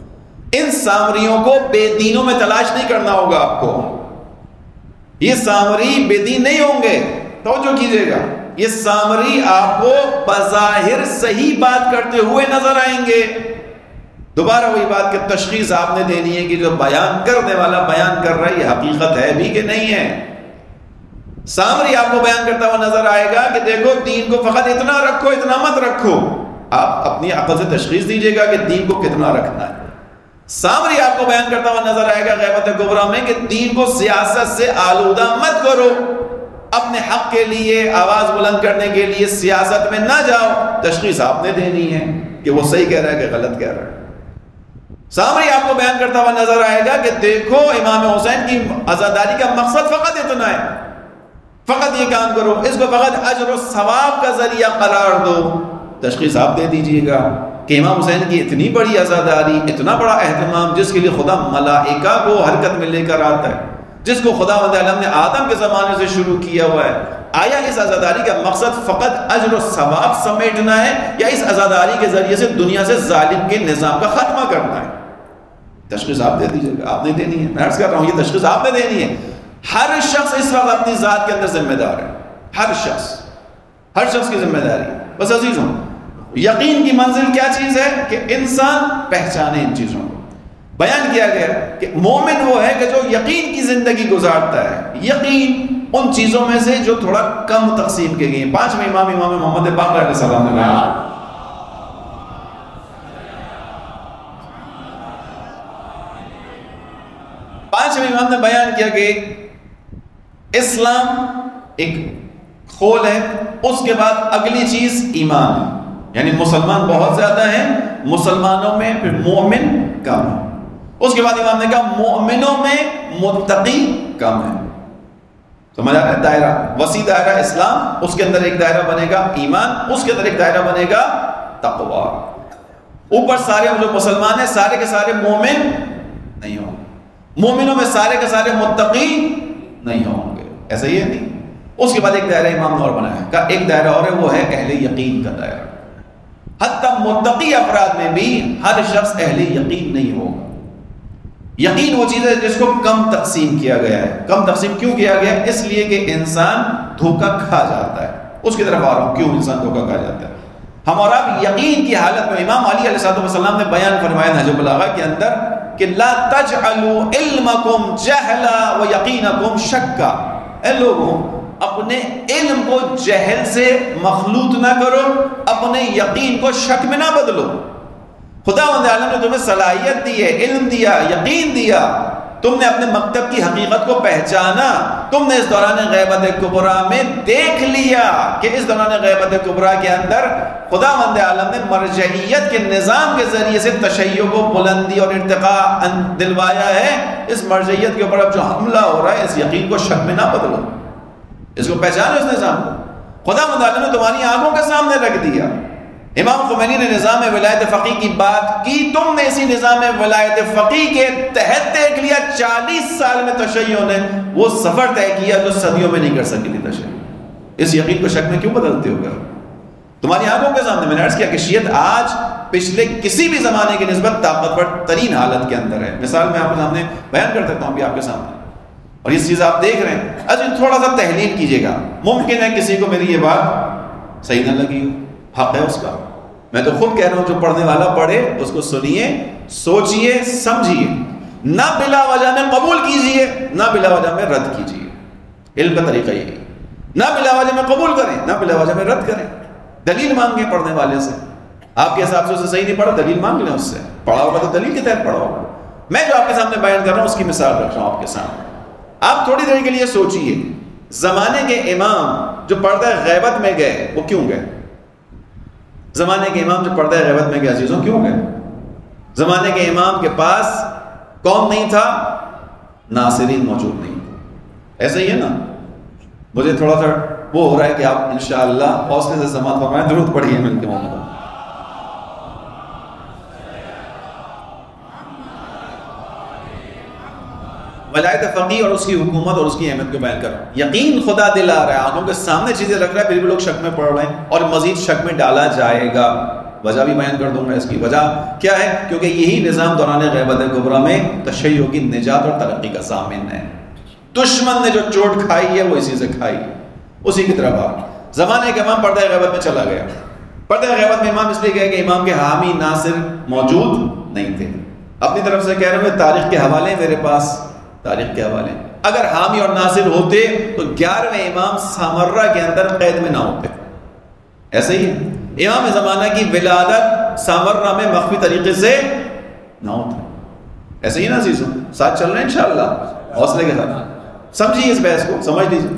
ان سامریوں کو بے دینوں میں تلاش نہیں کرنا ہوگا آپ کو. یہ سامری بے دین نہیں ہوں گے، توجہ کیجئے گا. یہ سامری آپ کو بظاہر صحیح بات کرتے ہوئے نظر آئیں گے. دوبارہ وہی بات کہ تشخیص آپ نے دینی ہے کہ جو بیان کرنے والا بیان کر رہا ہے یہ حقیقت ہے بھی کہ نہیں ہے. سامری آپ کو بیان کرتا ہوا نظر آئے گا کہ دیکھو دین کو فقط اتنا رکھو، اتنا مت رکھو. آپ اپنی عقل سے تشخیص دیجئے گا کہ دین کو کتنا رکھنا ہے. سامری آپ کو بیان کرتا ہوا نظر آئے گا غیبت کبریٰ میں کہ دین کو سیاست سے آلودہ مت کرو، اپنے حق کے لیے آواز بلند کرنے کے لیے سیاست میں نہ جاؤ. تشخیص آپ نے دینی ہے کہ وہ صحیح کہہ رہا ہے کہ غلط کہہ رہا ہے. سامری آپ کو بیان کرتا ہوا نظر آئے گا کہ دیکھو امام حسین کی عزاداری کا مقصد فقط اتنا ہے، فقط یہ کام کرو، اس کو فقط اجر و ثواب کا ذریعہ قرار دو. تشخیص آپ دے دیجئے گا کہ امام حسین کی اتنی بڑی عزاداری، اتنا بڑا اہتمام، جس کے لیے خدا ملائکہ کو حرکت میں لے کر آتا ہے، جس کو خدا وند عالم نے آدم کے زمانے سے شروع کیا ہوا ہے. آیا اس عزاداری کا مقصد فقط اجر و ثواب سمیٹنا ہے یا اس عزاداری کے ذریعے سے دنیا سے ظالم کے نظام کا خاتمہ کرنا ہے؟ تشخیص آپ دے دیجئے گا، آپ نے دینی ہے. میں عرض کر رہا ہوں یہ تشخیص آپ نے دینی ہے. ہر شخص اس وقت اپنی ذات کے اندر ذمہ دار ہے. ہر شخص ہر شخص کی ذمہ داری ہے. بس عزیزوں، یقین کی منزل کیا چیز ہے کہ انسان پہچانے ان چیزوں کو. بیان کیا گیا کہ مومن وہ ہے کہ جو یقین کی زندگی گزارتا ہے. یقین ان چیزوں میں سے جو تھوڑا کم تقسیم کی گئی. پانچویں امام امام محمد باقر علیہ السلام نے بیان پانچویں امام نے بیان کیا کہ اسلام ایک کھول ہے، اس کے بعد اگلی چیز ایمان ہے. یعنی مسلمان بہت زیادہ ہیں، مسلمانوں میں پھر مومن کم ہے. اس کے بعد امام نے کہا مومنوں میں متقی کم ہے. سمجھ آ رہا ہے؟ دائرہ وسیع دائرہ اسلام، اس کے اندر ایک دائرہ بنے گا ایمان، اس کے اندر ایک دائرہ بنے گا تقویٰ. اوپر سارے جو مسلمان ہیں سارے کے سارے مومن نہیں ہوں گے، مومنوں میں سارے کے سارے متقی نہیں ہوں گے. ایسا ہی ہے نہیں. اس کے بعد ایک دائرہ امام نے اور بنایا کہ ایک دائرہ اور ہے، وہ ہے اہل یقین کا دائرہ. حتیٰ متقی افراد میں بھی ہر شخص اہل یقین نہیں ہوگا. یقین وہ چیز ہے جس کو کم تقسیم کیا گیا ہے. کم تقسیم کیوں کیا گیا؟ اس لیے کہ انسان دھوکہ کھا جاتا ہے. اس کی طرف آ رہا ہوں کیوں انسان دھوکہ کھا جاتا ہے. ہم اور آپ یقین کی حالت میں امام علی علیہ السلام نے بیان فرمایا نہج البلاغہ کے اندر کہ لا تجعلوا علمکم جہلا و یقینکم شکا. اے لوگوں، اپنے علم کو جہل سے مخلوط نہ کرو، اپنے یقین کو شک میں نہ بدلو. خدا وند عالم نے تمہیں صلاحیت دی ہے، علم دیا، یقین دیا، تم نے اپنے مکتب کی حقیقت کو پہچانا، تم نے اس دوران غیبت کبریٰ میں دیکھ لیا کہ اس دوران غیبت کبریٰ کے اندر خدا وند عالم نے مرجعیت کے نظام کے ذریعے سے تشیع کو بلندی اور ارتقاء دلوایا ہے. اس مرجعیت کے اوپر اب جو حملہ ہو رہا ہے اس یقین کو شک میں نہ بدلو، اس کو پہچانو. اس نظام کو خدا وند عالم نے تمہاری آنکھوں کے سامنے رکھ دیا. امام خمینی نے نظام ولایت فقیہ کی بات کی، تم نے اسی نظام ولایت فقیہ کے تحت دیکھ لیا. چالیس سال میں تشیع نے وہ سفر طے کیا جو صدیوں میں نہیں کر سکی تھی تشیع. اس یقین کو شک میں کیوں بدلتے ہو گئے؟ تمہاری آنکھوں کے سامنے. میں نے عرض کیا کہ شیعت آج پچھلے کسی بھی زمانے کی نسبت طاقتور ترین حالت کے اندر ہے. مثال میں آپ کے سامنے بیان کر سکتا ہوں ابھی آپ کے سامنے، اور یہ چیز آپ دیکھ رہے ہیں. اچھا تھوڑا سا تحلیل کیجیے گا. ممکن ہے کسی کو میری یہ بات صحیح نہ لگی ہو، حق ہے اس کا. میں تو خود کہہ رہا ہوں جو پڑھنے والا پڑھے، اس کو سنیے، سوچئے، سمجھیے، نہ بلا وجہ میں قبول کیجیے، نہ بلا وجہ میں رد کیجیے. علم کا طریقہ یہی، نہ بلا وجہ میں قبول کریں، نہ بلا وجہ میں رد کریں. دلیل مانگیں پڑھنے والے سے. آپ کے حساب سے اسے صحیح نہیں پڑھا، دلیل مانگ لیں اس سے. پڑھا ہوگا تو دلیل کے تحت پڑھا ہوگا. میں جو آپ کے سامنے بیان کر رہا ہوں اس کی مثال رکھ رہا ہوں آپ کے سامنے. آپ تھوڑی دیر کے لیے سوچئے، زمانے کے امام جو پردہ غیبت میں گئے وہ کیوں گئے؟ زمانے کے امام جو پردہ غیبت میں گئے عزیزوں کیوں گئے؟ زمانے کے امام کے پاس کون نہیں تھا؟ ناصرین موجود نہیں. ایسا ہی ہے نا. مجھے تھوڑا سا وہ ہو رہا ہے کہ آپ انشاءاللہ حوصلے سے سماعت فرمائیں، درود پڑھیے مل کے محمد. ولایت فقیہ اور اس کی حکومت اور اس کی اہمیت کو بیان کر. یقین خدا دلا رہا ہے، آنکھوں کے سامنے چیزیں رکھ رہا ہے، پھر بھی لوگ شک میں پڑ رہے ہیں اور مزید شک میں ڈالا جائے گا. وجہ بھی بیان کر دوں گا اس کی وجہ کیا ہے، کیونکہ یہی نظام دوران غیبت کبریٰ میں تشیع کی نجات اور ترقی کا ضامن ہے۔ دشمن نے جو چوٹ کھائی ہے وہ اسی سے کھائی، اسی کی طرف آ زمانے کے امام پردہ غیبت میں چلا گیا۔ پردہ غیبت میں امام اس لیے گئے کہ امام کے حامی ناصر موجود نہیں تھے۔ اپنی طرف سے کہہ رہے ہیں تاریخ کے حوالے میرے پاس، تاریخ کے حوالے اگر حامی اور ناصر ہوتے تو گیارہویں امام سامرہ کے اندر قید میں نہ ہوتے۔ ایسے ہی امام زمانہ کی ولادت سامرہ میں مخفی طریقے سے نہ ہوتا۔ ایسے ہی نا عزیزو، ساتھ چل رہے ہیں انشاءاللہ حوصلے کے ساتھ، سمجھیے اس بحث کو، سمجھ لیجیے۔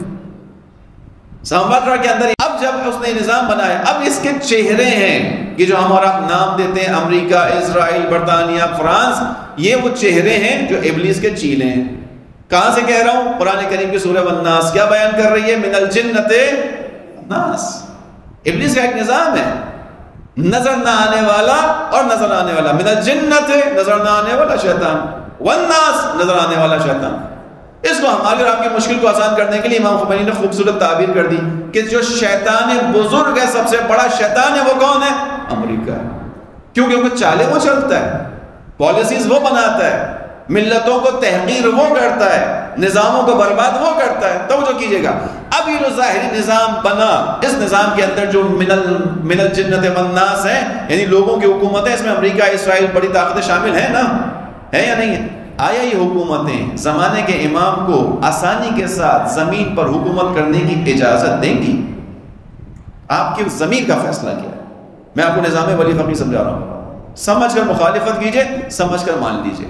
سامرہ کے اندر اب جب اس نے نظام بنایا، اب اس کے چہرے ہیں کہ جو ہمارا نام دیتے ہیں امریکہ، اسرائیل، برطانیہ، فرانس، یہ وہ چہرے ہیں جو ابلیس کے چیلے ہیں۔ کہاں سے کہہ رہا ہوں؟ قرآن کریم کی سورہ والناس کیا بیان کر رہی ہے؟ من الجنت والناس۔ ابلیس کا ایک نظام ہے، نظر نہ آنے والا اور نظر آنے والا۔ من الجنت نظر نہ آنے والا شیطان، والناس نظر آنے والا شیطان۔ اس کو ہماری اور آپ کی مشکل کو آسان کرنے کے لیے امام خمینی نے خوبصورت تعبیر کر دی کہ جو شیطان بزرگ ہے، سب سے بڑا شیطان ہے، وہ کون ہے؟ امریکہ، کیونکہ وہ چالے وہ چلتا ہے، پالیسیز وہ بناتا ہے، ملتوں کو تحقیر وہ کرتا ہے، نظاموں کو برباد وہ کرتا ہے۔ توجہ کیجیے گا، اب یہ جو ظاہری نظام بنا، اس نظام کے اندر جو من من الجنت والناس ہے، یعنی لوگوں کی حکومت ہے، اس میں امریکہ، اسرائیل بڑی طاقتیں شامل ہیں نا، ہے یا نہیں ہے؟ آیا یہ حکومتیں زمانے کے امام کو آسانی کے ساتھ زمین پر حکومت کرنے کی اجازت دیں گی؟ آپ کی زمین کا فیصلہ کیا ہے؟ میں آپ کو نظام ولی فقی سمجھا رہا ہوں، سمجھ کر مخالفت کیجئے، سمجھ کر مان لیجئے۔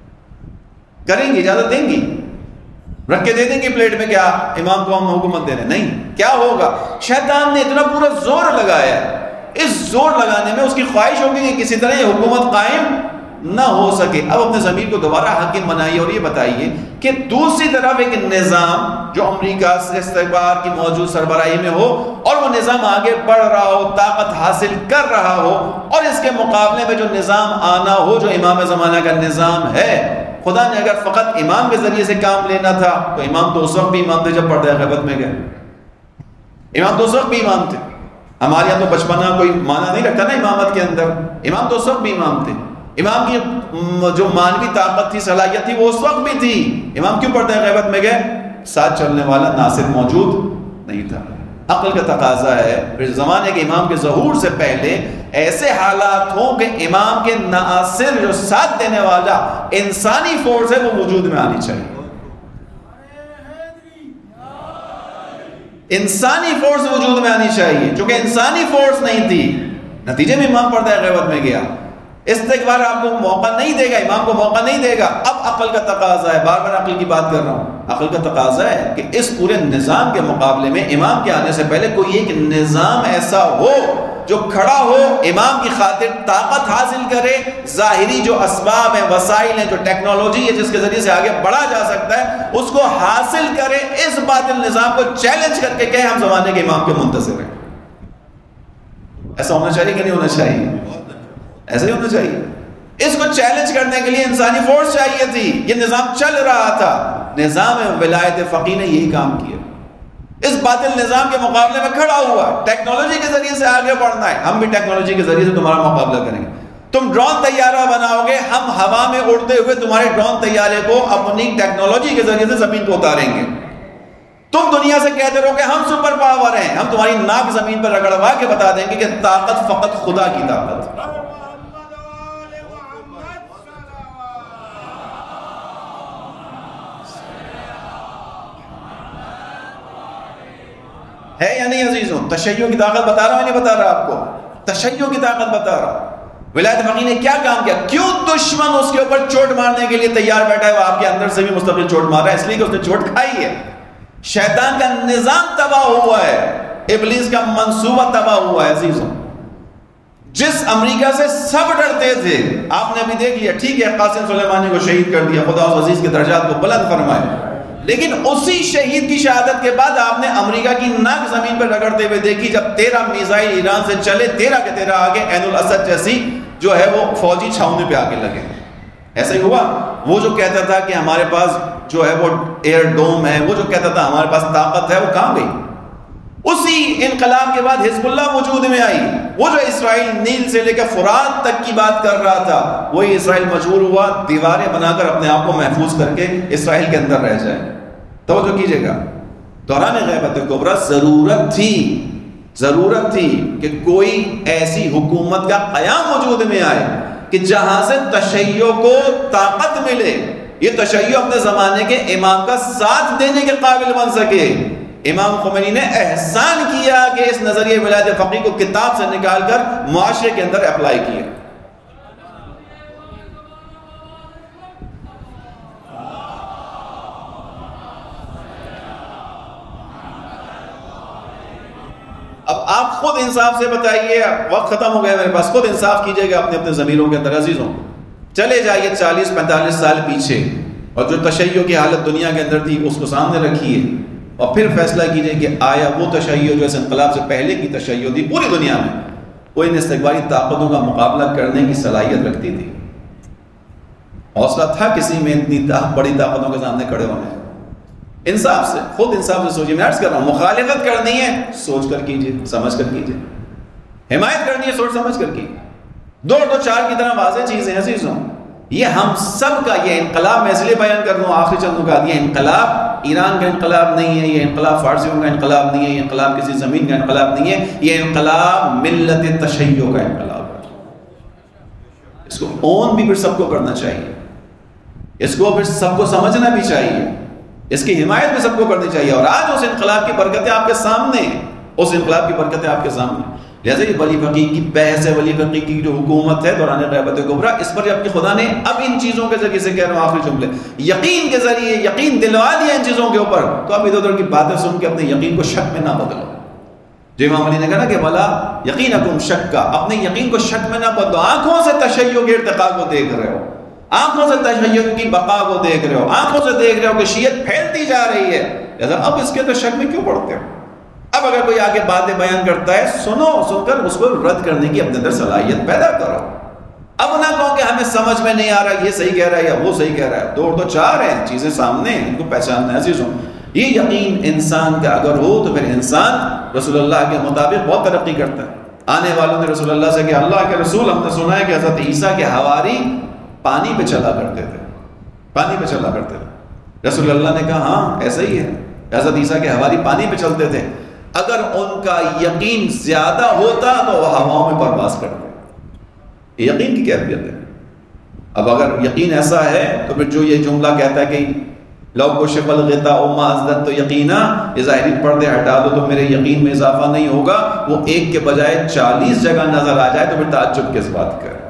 کریں گی، اجازت دیں گی، رکھ کے دے دیں گے پلیٹ میں کیا امام کو ہم حکومت دے رہے ہیں؟ نہیں۔ کیا ہوگا؟ شیطان نے اتنا پورا زور لگایا ہے، اس زور لگانے میں اس کی خواہش ہوگی کہ کسی طرح یہ حکومت قائم نہ ہو سکے۔ اب اپنے ضمیر کو دوبارہ حاکم بنائیے اور یہ بتائیے کہ دوسری طرف ایک نظام جو امریکہ سے استکبار کی موجود سربراہی میں ہو اور وہ نظام آگے بڑھ رہا ہو، طاقت حاصل کر رہا ہو، اور اس کے مقابلے میں جو نظام آنا ہو جو امام زمانہ کا نظام ہے، خدا نے اگر فقط امام کے ذریعے سے کام لینا تھا تو امام تو اس وقت بھی امام تھے جب پردہ غیبت میں گئے، امام تو اس وقت بھی امام تھے۔ ہمارے یہاں تو بچپنا کوئی معنی نہیں رکھتا نا امامت کے اندر، امام تو اس وقت بھی امام تھے۔ امام کی جو مانوی طاقت تھی، صلاحیت تھی، وہ اس وقت بھی تھی۔ امام کیوں پردہ غیبت میں گئے؟ ساتھ چلنے والا ناصر موجود نہیں تھا۔ عقل کا تقاضا ہے پھر زمانے کے امام کے ظہور سے پہلے ایسے حالات ہوں کہ امام کے ناصر جو ساتھ دینے والا انسانی فورس ہے وہ وجود میں آنی چاہیے، انسانی فورس وجود میں آنی چاہیے۔ چونکہ انسانی فورس نہیں تھی، نتیجے میں امام پردہ غیبت میں گیا۔ استقبال آپ کو موقع نہیں دے گا، امام کو موقع نہیں دے گا۔ اب عقل کا تقاضا ہے، بار بار عقل کی بات کر رہا ہوں، عقل کا تقاضا ہے کہ اس پورے نظام کے مقابلے میں امام کے آنے سے پہلے کوئی ایک نظام ایسا ہو جو کھڑا ہو، امام کی خاطر طاقت حاصل کرے، ظاہری جو اسباب ہیں، وسائل ہیں، جو ٹیکنالوجی ہے جس کے ذریعے سے آگے بڑھا جا سکتا ہے، اس کو حاصل کرے، اس باطل نظام کو چیلنج کر کے کہے ہم زمانے کے امام کے منتظر ہیں۔ ایسا ہونا چاہیے کہ نہیں ہونا چاہیے؟ ایسا ہی ہونا چاہیے۔ اس کو چیلنج کرنے کے لیے انسانی فورس چاہیے تھی۔ یہ نظام چل رہا تھا، نظام ولایت فقیہ نے یہی کام کیا، اس باطل نظام کے مقابلے میں کھڑا ہوا۔ ٹیکنالوجی کے ذریعے سے آگے بڑھنا ہے، ہم بھی ٹیکنالوجی کے ذریعے سے تمہارا مقابلہ کریں گے۔ تم ڈرون طیارہ بناؤ گے، ہم ہوا میں اڑتے ہوئے تمہارے ڈرون طیارے کو اپنی ٹیکنالوجی کے ذریعے سے زمین کو اتاریں گے۔ تم دنیا سے کہتے رہو کہ ہم سپر پاور ہیں، ہم تمہاری ناک زمین پر رگڑوا کے بتا دیں گے کہ طاقت فقط خدا کی طاقت ہے یا نہیں عزیزوں؟ تشیع کی طاقت بتا رہا ہوں نہیں بتا رہا آپ کو؟ تشیع کی طاقت بتا رہا۔ ولایت فقیہ نے کیا کام کیا؟ کیوں دشمن اس کے اوپر چوٹ مارنے کے لیے تیار بیٹھا ہے؟ وہ آپ کے اندر سے بھی مستقل چوٹ مار رہا ہے، اس لیے کہ اس نے چوٹ کھائی ہے۔ شیطان کا نظام تباہ ہوا ہے، ابلیس کا منصوبہ تباہ ہوا ہے عزیزوں۔ جس امریکہ سے سب ڈرتے تھے، آپ نے ابھی دیکھ لیا، ٹھیک ہے قاسم سلیمانی کو شہید کر دیا، خدا اس عزیز کے درجات کو بلند فرمائے، لیکن اسی شہید کی شہادت کے بعد آپ نے امریکہ کی ناک زمین پر رگڑتے ہوئے دیکھی جب تیرہ میزائل ایران سے چلے، تیرہ کے تیرہ آگے عین الاسد جیسی جو ہے وہ فوجی چھاؤنے پہ آگے لگے۔ ایسا ہی ہوا۔ وہ جو کہتا تھا کہ ہمارے پاس جو ہے وہ ایئر ڈوم ہے، وہ جو کہتا تھا ہمارے پاس طاقت ہے، وہ کہاں گئی؟ اسی انقلاب کے بعد حزب اللہ وجود میں آئی. وہ جو اسرائیل نیل سے لے کر فرات تک کی بات کر رہا تھا, وہی اسرائیل مجبور ہوا دیواریں بنا کر اپنے آپ کو محفوظ کر کے اسرائیل کے اندر رہ جائے. توجہ کیجئے گا, دوران غیبت کبریٰ ضرورت تھی ضرورت تھی کہ کوئی ایسی حکومت کا قیام وجود میں آئے کہ جہاں سے تشیع کو طاقت ملے, یہ تشیع اپنے زمانے کے امام کا ساتھ دینے کے قابل بن سکے. امام خمینی نے احسان کیا کہ اس نظریہ ولایت فقیہ کو کتاب سے نکال کر معاشرے کے اندر اپلائی کیا. اب آپ خود انصاف سے بتائیے, وقت ختم ہو گیا میرے پاس, خود انصاف کیجئے گا اپنے اپنے ضمیروں کے اندر. عزیزوں چلے جائیے چالیس پینتالیس سال پیچھے, اور جو تشیع کی حالت دنیا کے اندر تھی اس کو سامنے رکھیے, اور پھر فیصلہ کیجئے کہ آیا وہ تشیع جو اس انقلاب سے پہلے کی تشیع تھی پوری دنیا میں, وہ ان استقبالی طاقتوں کا مقابلہ کرنے کی صلاحیت رکھتی تھی؟ حوصلہ تھا کسی میں اتنی بڑی طاقتوں کے سامنے کھڑے ہونے؟ انصاف سے, خود انصاف سے سوچیے. میں عرض کر رہا ہوں, مخالفت کرنی ہے سوچ کر کیجئے, سمجھ کر کیجئے. حمایت کرنی ہے سوچ سمجھ کر کیجئے. دو دو چار کی طرح واضح چیزیں ہیں عزیزوں. یہ ہم سب کا یہ انقلاب, میں اس لیے بیان کر دوں آخری چند نکات, یہ انقلاب ایران کا انقلاب نہیں ہے, یہ انقلاب فارسیوں کا انقلاب نہیں ہے, یہ انقلاب کسی زمین کا انقلاب نہیں ہے, یہ انقلاب ملت تشیع کا انقلاب ہے. اس کو اون بھی پھر سب کو کرنا چاہیے, اس کو پھر سب کو سمجھنا بھی چاہیے, اس کی حمایت بھی سب کو کرنی چاہیے. اور آج اس انقلاب کی برکتیں آپ کے سامنے, اس انقلاب کی برکتیں آپ کے سامنے. لہذا یہ ولی فقیہ کی بحث ہے, ولی فقیہ کی جو حکومت ہے دوران غیبت کبریٰ, اس پر جب کہ خدا نے اب ان چیزوں کے ذریعے سے کہہ رہا ہوں آخری جملے, یقین کے ذریعے یقین دلوا دیا ان چیزوں کے اوپر, تو اب ادھر ادھر کی باتیں سن کے اپنے یقین کو شک میں نہ بدلو. جو امام علی نے کہا نا کہ بلا یقینکم شکا, اپنے یقین کو شک میں نہ بدلو. آنکھوں سے تشیع کے ارتقاء کو دیکھ رہے ہو, آنکھوں سے تشیع کی بقا کو دیکھ رہے ہو, آنکھوں سے دیکھ رہے ہو کہ شیعت پھیلتی جا رہی ہے, لہذا اب اس کے اندر شک میں کیوں پڑتے ہو؟ اب اگر کوئی آگے باتیں بیان کرتا ہے سنو, سن کر اس کو رد کرنے کی اپنے اندر صلاحیت پیدا کرو. اب نہ کہو کہ ہمیں سمجھ میں نہیں آ رہا یہ صحیح کہہ رہا ہے یا وہ صحیح کہہ رہا ہے. دو تو چار ہیں چیزیں سامنے ہیں, ان کو پہچاننا ہے عزیزوں. یہ یقین انسان کا اگر ہو تو پھر انسان رسول اللہ کے مطابق بہت ترقی کرتا ہے. آنے والوں نے رسول اللہ سے کہ اللہ کے رسول, ہم نے سنا ہے کہ حضرت عیسیٰ کے حواری پانی پہ چلا کرتے تھے, پانی پہ چلا کرتے تھے. رسول اللہ نے کہا ہاں ایسا ہی ہے, حضرت عیسیٰ کے حواری پانی پہ چلتے تھے. اگر ان کا یقین زیادہ ہوتا تو وہ ہواؤں میں پرواز کرتے. یہ یقین کی کیفیت ہے. اب اگر یقین ایسا ہے تو پھر جو یہ جملہ کہتا ہے کہ لو کشف الغطاء ما ازددت تو یقینا, یہ ظاہری پردے ہٹا دو تو میرے یقین میں اضافہ نہیں ہوگا, وہ ایک کے بجائے چالیس جگہ نظر آ جائے تو پھر تعجب کس بات کا.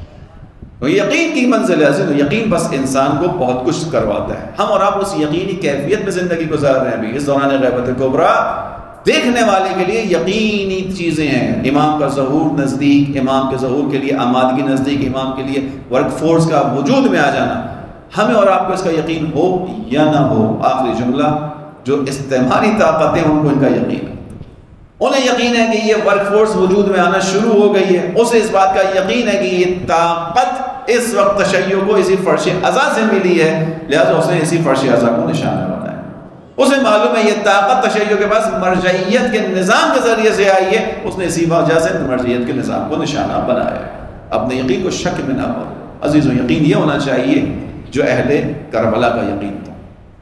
تو یقین کی منزل ہے عزیز, یقین بس انسان کو بہت کچھ کرواتا ہے. ہم اور آپ اس یقینی کیفیت میں زندگی گزار رہے ہیں بھی. اس دوران غیبت کبریٰ دیکھنے والے کے لیے یقینی چیزیں ہیں. امام کا ظہور نزدیک, امام کے ظہور کے لیے آمادگی نزدیک, امام کے لیے ورک فورس کا وجود میں آ جانا. ہمیں اور آپ کو اس کا یقین ہو یا نہ ہو, آخری جملہ, جو استعماری طاقتیں ان کو ان کا یقین ہے. انہیں یقین ہے کہ یہ ورک فورس وجود میں آنا شروع ہو گئی ہے, اسے اس بات کا یقین ہے کہ یہ طاقت اس وقت تشیع کو اسی فرش ازا سے ملی ہے, لہذا اس نے اسی فرش ازا کو نشانہ بنایا. اسے معلوم ہے یہ طاقت تشیع کے پاس مرجعیت کے نظام کے ذریعے سے آئی ہے, اس نے اسی وجہ سے مرجعیت کے نظام کو نشانہ بنایا ہے. اپنے یقین کو شک میں نہ ہو عزیزوں. یقین یہ ہونا چاہیے جو اہل کربلا کا یقین تھا,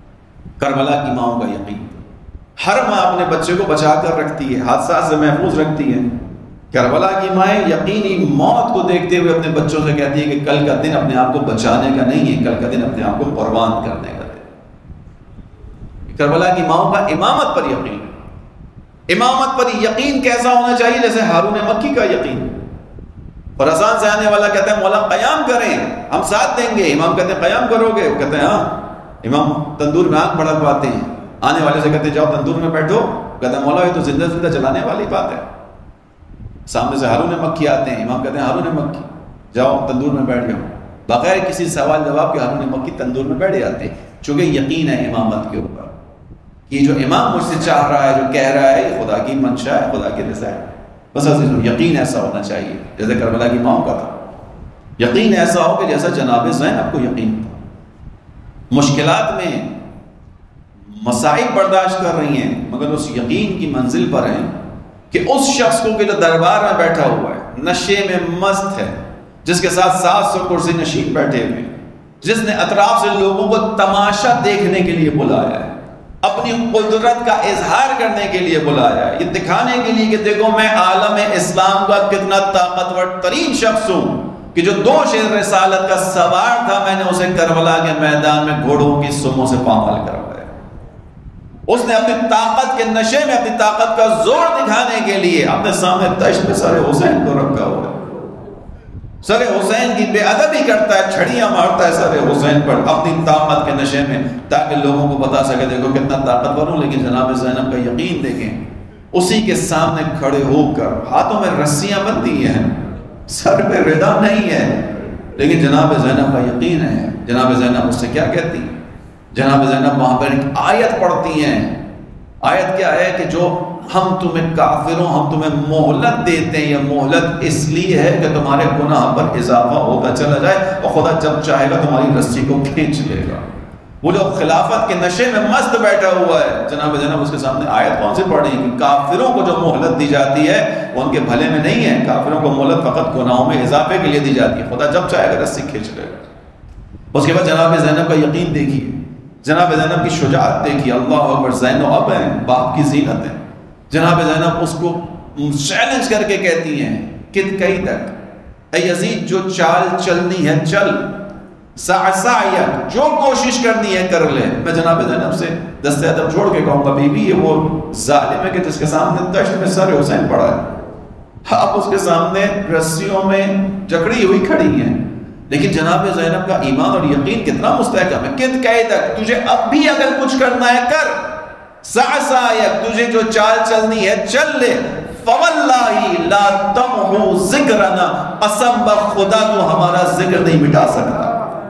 کربلا کی ماؤں کا یقین. ہر ماں اپنے بچے کو بچا کر رکھتی ہے, حادثات سے محفوظ رکھتی ہے. کربلا کی مائیں یقینی موت کو دیکھتے ہوئے اپنے بچوں سے کہتی ہے کہ کل کا دن اپنے آپ کو بچانے کا نہیں ہے, کل کا دن اپنے آپ کو قربان کرنے کا. کربلا کی ماؤں کا امامت پر یقین. امامت پر یقین کیسا ہونا چاہیے؟ جیسے ہارون مکی کا یقین. خراسان سے آنے والا کہتا ہے مولا قیام کریں, ہم ساتھ دیں گے. امام کہتے ہیں قیام کرو گے؟ وہ کہتے ہیں ہاں. امام تندور میں آنکھ بھڑکواتے ہیں, آنے والے سے کہتے ہیں جاؤ تندور میں بیٹھو. کہتے ہیں مولا یہ تو زندہ زندہ چلانے والی بات ہے. سامنے سے ہارون مکی آتے ہیں, امام کہتے ہیں ہارون مکی جاؤ تندور میں بیٹھ جاؤ. بغیر کسی سوال جواب کے ہارون مکی تندور میں بیٹھ جاتے ہیں, چونکہ یقین ہے امامت کے اوپر. یہ جو امام مجھ سے چاہ رہا ہے, جو کہہ رہا ہے, یہ خدا کی منشا ہے, خدا کی رضا ہے. بس عزیزوں یقین ایسا ہونا چاہیے جیسے کربلا کی ماؤں کا تھا. یقین ایسا ہو کہ جیسا جناب زینب کو یقین تھا. مشکلات میں مصائب برداشت کر رہی ہیں، مگر اس یقین کی منزل پر ہیں کہ اس شخص کو کہ جو دربار میں بیٹھا ہوا ہے، نشے میں مست ہے، جس کے ساتھ سات سو کرسی نشین بیٹھے ہوئے، جس نے اطراف سے لوگوں کو تماشا دیکھنے کے لیے بلایا ہے، اپنی قدرت کا اظہار کرنے کے لیے بلایا ہے، یہ دکھانے کے لیے کہ دیکھو میں عالم اسلام کا کتنا طاقتور ترین شخص ہوں، کہ جو دو شیر رسالت کا سوار تھا میں نے اسے کربلا کے میدان میں گھوڑوں کی سموں سے پامال کروایا۔ اس نے اپنی طاقت کے نشے میں اپنی طاقت کا زور دکھانے کے لیے اپنے سامنے دشت میں سر حسین کو رکھا ہوا ہے، سر حسین کی بے ادبی کرتا ہے، چھڑیاں مارتا ہے سر حسین پر اپنی طاقت کے نشے میں، تاکہ لوگوں کو بتا سکے دیکھو کتنا طاقتور ہوں۔ لیکن جناب زینب کا یقین دیکھیں، اسی کے سامنے کھڑے ہو کر ہاتھوں میں رسیاں بندھی ہیں، سر پہ ردا نہیں ہے، لیکن جناب زینب کا یقین ہے۔ جناب زینب اس سے کیا کہتی ہیں؟ جناب زینب وہاں پر ایک آیت پڑھتی ہیں۔ آیت کیا ہے کہ جو ہم تمہیں کافروں ہم تمہیں مہلت دیتے ہیں، یہ مہلت اس لیے ہے کہ تمہارے گناہ پر اضافہ ہوتا چلا جائے اور خدا جب چاہے گا تمہاری رسی کو کھینچ لے گا۔ وہ جو خلافت کے نشے میں مست بیٹھا ہوا ہے، جناب زینب اس کے سامنے آیت کون سی پڑھ رہی ہے کہ کافروں کو جو مہلت دی جاتی ہے وہ ان کے بھلے میں نہیں ہے، کافروں کو مہلت فقط گناہوں میں اضافے کے لیے دی جاتی ہے، خدا جب چاہے گا رسی کھینچ لے گا۔ اس کے بعد جناب زینب کا یقین دیکھیے، جناب زینب کی شجاعت دیکھیے، اللہ اکبر، زینب اب ہیں، باپ کی زینت ہے۔ جناب زینب اس کو چیلنج کر کے کہتی ہیں کت کئی تک، اے یزید جو چال چلنی ہے چل، سعسعیت جو کوشش کرنی ہے کر لے۔ میں جناب زینب سے دست ادب چھوڑ کے کہوں گا، بی بی یہ وہ ظالم ہے کہ جس کے سامنے دشت میں سر حسین پڑا ہے، آپ اس کے سامنے رسیوں میں جکڑی ہوئی کھڑی ہیں، لیکن جناب زینب کا ایمان اور یقین کتنا مستحکم ہے۔ کت کئی تک، تجھے اب بھی اگر کچھ کرنا ہے کر، سعسعیت تجھے جو چال چلنی ہے چل لے، فواللہ لا تمحو ذکرنا، قسم بخدا تو ہمارا ذکر نہیں مٹا سکتا۔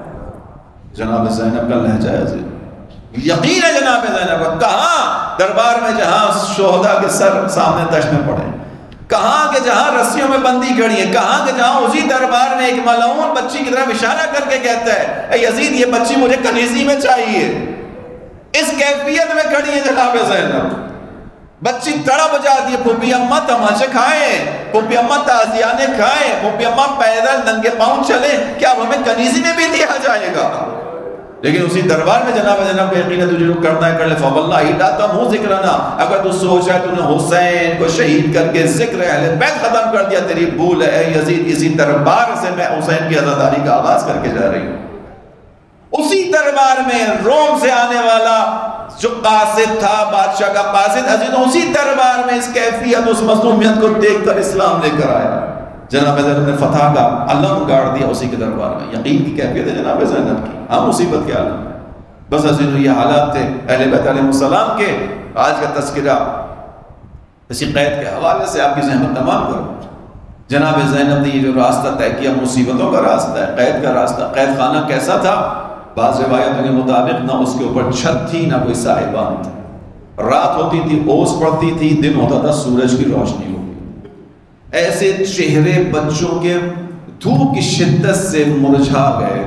جناب زینب کا لہجہ ہے، یقین ہے جناب زینب کا، کہاں دربار میں جہاں شہداء کے سر سامنے دشت میں پڑے، کہاں کہ جہاں رسیوں میں بندی کھڑی ہے، کہاں کہ جہاں اسی دربار میں ایک ملعون بچی کی طرف اشارہ کر کے کہتا ہے اے یزید یہ بچی مجھے کنیزی میں چاہیے، اس کیفیت میں کھڑی ہے جناب زینب۔ بچی تڑپ جاتی ہے، پھوپھی اماں تماشے کھائیں، پھوپھی اماں تازیانے کھائیں، پھوپھی اماں پیدل ننگے پاؤں چلیں، کیا اب ہمیں کنیزی میں بھی دیا جائے گا؟ لیکن اسی دربار میں جناب زینب کو یقین ہے تجھے جو کرنا ہے کر لے، فواللہ لا تمحو ذکرنا، اگر تو سوچ ہے تو نے حسین کو شہید کر کے ذکر اہل بیت ختم کر دیا، تیری بھول ہے اے یزید، اسی دربار سے میں حسین کی عزاداری کا آغاز کر کے جا رہی ہوں۔ اسی دربار میں روم سے آنے والا جو قاصد تھا، بادشاہ کا قاصد عزیز، اسی دربار میں اس کیفیت اس مظلومیت کو دیکھ کر اسلام لے کر آیا۔ جناب زینب نے فتح کا علم گاڑ دیا اسی کے دربار میں، یقین کی کیفیت ہے جناب زینب کی، ہاں مصیبت کے عالم۔ بس عزیز یہ حالات تھے اہل بیت علیہ السلام کے۔ آج کا تذکرہ اسی قید کے حوالے سے آپ کی زحمت تمام کرو۔ جناب زینب نے یہ جو راستہ طے کیا مصیبتوں کا راستہ ہے، قید کا راستہ۔ قید خانہ کیسا تھا؟ بعض روایتوں کے مطابق نہ اس کے اوپر چھت تھی نہ کوئی صاحبان تھا، رات ہوتی تھی اوس پڑتی تھی، دن ہوتا تھا سورج کی روشنی ہوتی۔ ایسے چہرے بچوں کے دھوپ کی شدت سے مرجھا گئے۔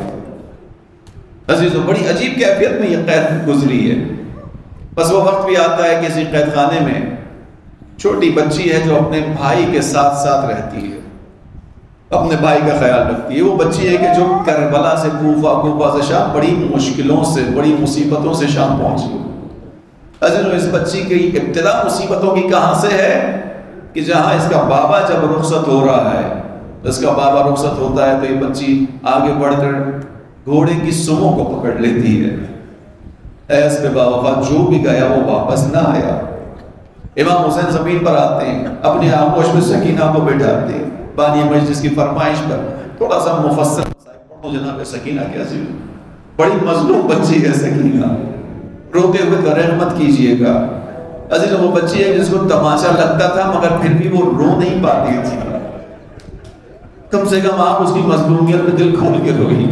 عزیزو بڑی عجیب کیفیت میں یہ قید گزری ہے۔ بس وہ وقت بھی آتا ہے کہ اسی قید خانے میں چھوٹی بچی ہے جو اپنے بھائی کے ساتھ ساتھ رہتی ہے، اپنے بھائی کا خیال رکھتی ہے۔ وہ بچی ہے کہ جو کربلا سے کوفہ، کوفہ سے شام، بڑی مشکلوں سے بڑی مصیبتوں سے شام پہنچی۔ عزیزو اس بچی کی ابتدا مصیبتوں کی کہاں سے ہے کہ جہاں اس کا بابا جب رخصت ہو رہا ہے، اس کا بابا رخصت ہوتا ہے تو یہ بچی آگے بڑھ کر گھوڑے کی سموں کو پکڑ لیتی ہے۔ ایس پہ باوفا جو بھی گیا وہ واپس نہ آیا۔ امام حسین زمین پر آتے ہیں، اپنی آغوش میں سکینہ کو بٹھاتے ہیں، بانی مجلس کی فرمائش پر تھوڑا سا مفصل پڑھو جناب سکینہ کے عزیز، بڑی مظلوم بچی ہے سکینہ، روتے ہوئے کا رحمت کیجئے گا۔ عزیز وہ بچی ہے جس کو تماشا لگتا تھا مگر پھر بھی وہ رو نہیں پاتی تھی، کم سے کم آپ اس کی مظلومیت میں دل کھول کے روئی،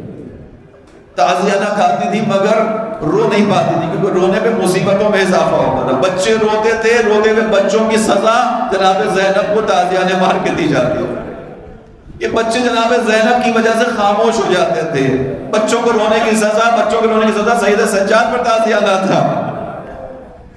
تعزیہ نہ کھاتی تھی مگر رو نہیں پاتی تھی، کیونکہ رونے پہ مصیبتوں میں اضافہ ہوتا تھا۔ بچے روتے تھے، روتے ہوئے بچوں کی سزا جناب زینب کو تعزیہ نے مار کے دی جاتی ہے۔ یہ بچے جناب زینب کی وجہ سے خاموش ہو جاتے تھے، بچوں کو رونے کی سزا، بچوں کے رونے کی سزا سید سجاد پر تعزیہ نہ تھا،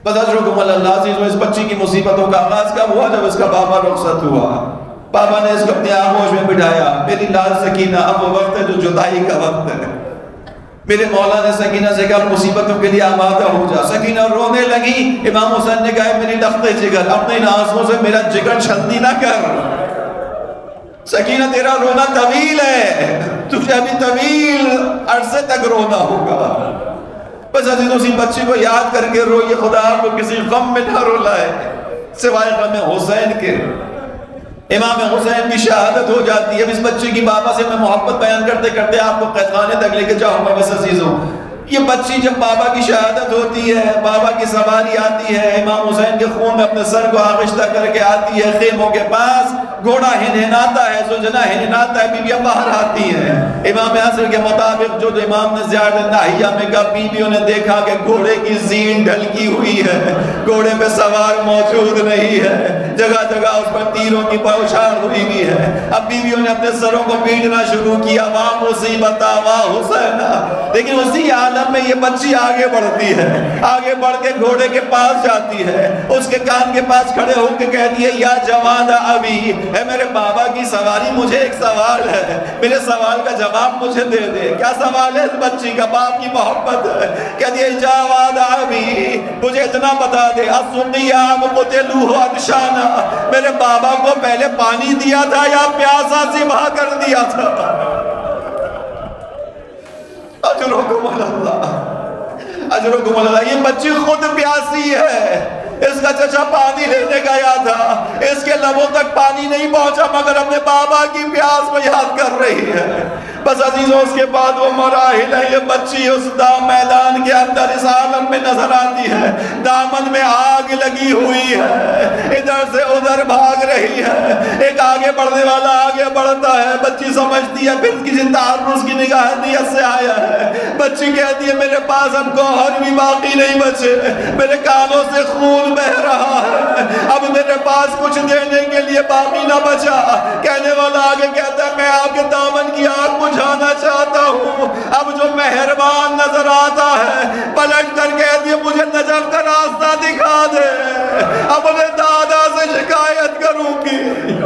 بس اجرکم اللہ عزیز، اس بچی کی مصیبتوں کا آغاز کب ہوا؟ جب اس کا بابا رخصت ہوا، بابا نے اس کو اپنی آغوش میں بٹھایا، میری لال سکینہ اب وہ وقت ہے جو جدائی کا وقت ہے۔ میرے مولا نے سکینہ سے کہا مصیبتوں کے لیے آمادہ ہو جا۔ سکینہ رونے لگی، امام حسین نے کہا میری لخت جگر، اپنے ان آنسوؤں سے میرا جگر چھلنی نہ کر۔ سکینہ تیرا رونا طویل ہے، تجھے ابھی طویل عرصے تک رونا ہوگا۔ بس عزیز اسی بچی کو یاد کر کے روئیے، خدا آپ کو کسی غم میں نہ رلائے سوائے غم حسین کے۔ امام حسین کی شہادت ہو جاتی ہے۔ اب اس بچے کی بابا سے میں محبت بیان کرتے کرتے آپ کو قید خانے تک لے کے جاؤں گا۔ بس عزیزوں، یہ بچی جب بابا کی شہادت ہوتی ہے، بابا کی سواری آتی ہے، امام حسین کے خون میں اپنے سر کو آغشتہ کر کے آتی ہے خیموں کے پاس، گھوڑا ہنہناتا ہے، زوجنا ہنہناتا ہے، بیویاں باہر آتی ہیں۔ امام حسن کے مطابق جو امام نے زیارت ناہیہ میں کہا، بیویوں نے دیکھا کہ گھوڑے کی زین ڈھلکی ہوئی ہے، گھوڑے پہ سوار موجود نہیں ہے، جگہ جگہ اس پر تیروں کی بوچھار ہوئی بھی ہے۔ اب بیویوں نے اپنے سروں کو پیٹنا شروع کیا، واہ مصیبت واہ حسین۔ لیکن اسی عالم میں یہ بچی آگے بڑھتی ہے، آگے بڑھ کے گھوڑے کے پاس جاتی ہے، اس کے کان کے پاس کھڑے ہو کے کہتی ہے یا جواد ابی، اے میرے بابا کی سواری، مجھے ایک سوال ہے، میرے سوال کا جواب مجھے دے دے۔ کیا سوال ہے اس بچی کا؟ باپ کی محبت ہے۔ کہتی ہے جواد ابی، مجھے اتنا بتا دے، السقیام قتلوہ ادشانا، میرے بابا کو پہلے پانی دیا تھا یا پیاسا ذبح کر دیا تھا؟ اجرکم اللہ، اجرکم اللہ۔ یہ بچی خود پیاسی ہے، اس کا چچا پانی لینے گیا تھا، اس کے لبوں تک پانی نہیں پہنچا مگر اپنے بابا کی پیاس کو یاد کر رہی ہے۔ بس عزیزوں، اس کے بعد وہ مراحل ہے، یہ بچی اس دام میدان کے اندر اس عالم میں نظر آتی ہے، دامن میں آگ لگی ہوئی ہے، ادھر سے ادھر بھاگ رہی ہے، ایک آگے بڑھنے والا آگے بڑھتا ہے، بچی سمجھتی ہے پھر کسی تعرض کی نگاہ نیت سے آیا ہے۔ بچی کہتی ہے میرے پاس اب گوہر بھی باقی نہیں بچے، میرے کانوں سے خون بہ رہا ہے، اب میرے پاس کچھ دینے کے لیے باقی نہ بچا۔ کہنے والا آگے کہتا ہے میں آپ کے دامن کی آگ بجھانا چاہتا ہوں، اب جو مہربان نظر آتا ہے پلٹ کر کہہ دیا مجھے نجف کا راستہ دکھا دے، اپنے دادا سے شکایت کروں گی۔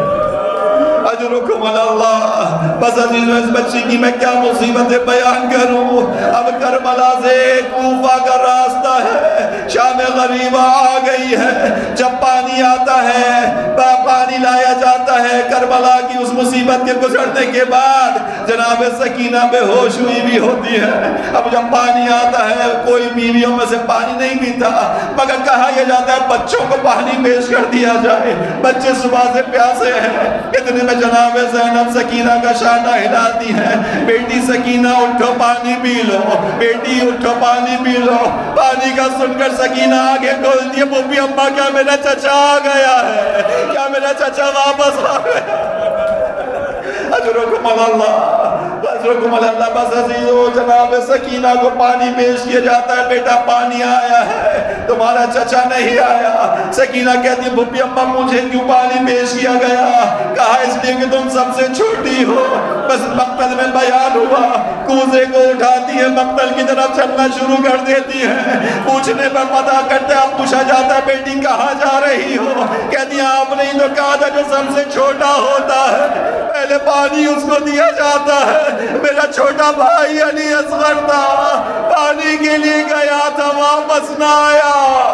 اجرکم اللہ۔ بس عزیزوں، اس بچی کی میں کیا مصیبتیں بیان کروں۔ اب کربلا سے کوفہ کا راستہ ہے، شام غریبہ آ گئی ہے، جب پانی آتا ہے، پانی لایا جاتا ہے کربلا کی اس مصیبت کے گزرنے کے بعد، جناب سکینہ بے ہوش ہوئی بھی ہوتی ہے۔ اب جب پانی آتا ہے کوئی بیویوں میں سے پانی نہیں پیتا، مگر کہا یہ جاتا ہے بچوں کو پانی پیش کر دیا جائے، بچے صبح سے پیاسے ہیں۔ اتنے میں جناب زینب سکینہ کا شانہ ہلاتی ہیں، بیٹی سکینہ اٹھو پانی پی لو، بیٹی اٹھو پانی پی لو۔ پانی کا سن کر سکینہ آگے کھولتی ہے، پھوپھی اماں کیا میرا چچا آ گیا ہے؟ کیا میرا چچا واپس آ گیا؟ اجرکم اللہ، اجرکم اللہ۔ بس عزیزو، جناب سکینہ کو پانی پیش کیا جاتا ہے، بیٹا پانی آیا ہے، تمہارا چچا نہیں آیا۔ سکینہ کہتی ہے پھوپھی اماں مجھے کیوں پانی پیش کیا گیا؟ کہا اس لیے کہ تم سب سے چھوٹی ہو۔ بس مقتل میں بیان ہوا، کوزے کو اٹھاتی ہے، مقتل کی طرف چلنا شروع کر دیتی ہے۔ پوچھنے پر پتہ کرتے آپ پوچھا جاتا ہے بیٹی کہاں جا رہی ہو؟ کہتی آپ نے ہی تو کہا تھا جو سب سے چھوٹا ہوتا ہے پہلے پانی اس کو دیا جاتا ہے۔ میرا چھوٹا بھائی علی اصغر تھا، پانی کے لیے گیا تھا، واپس نہ آیا۔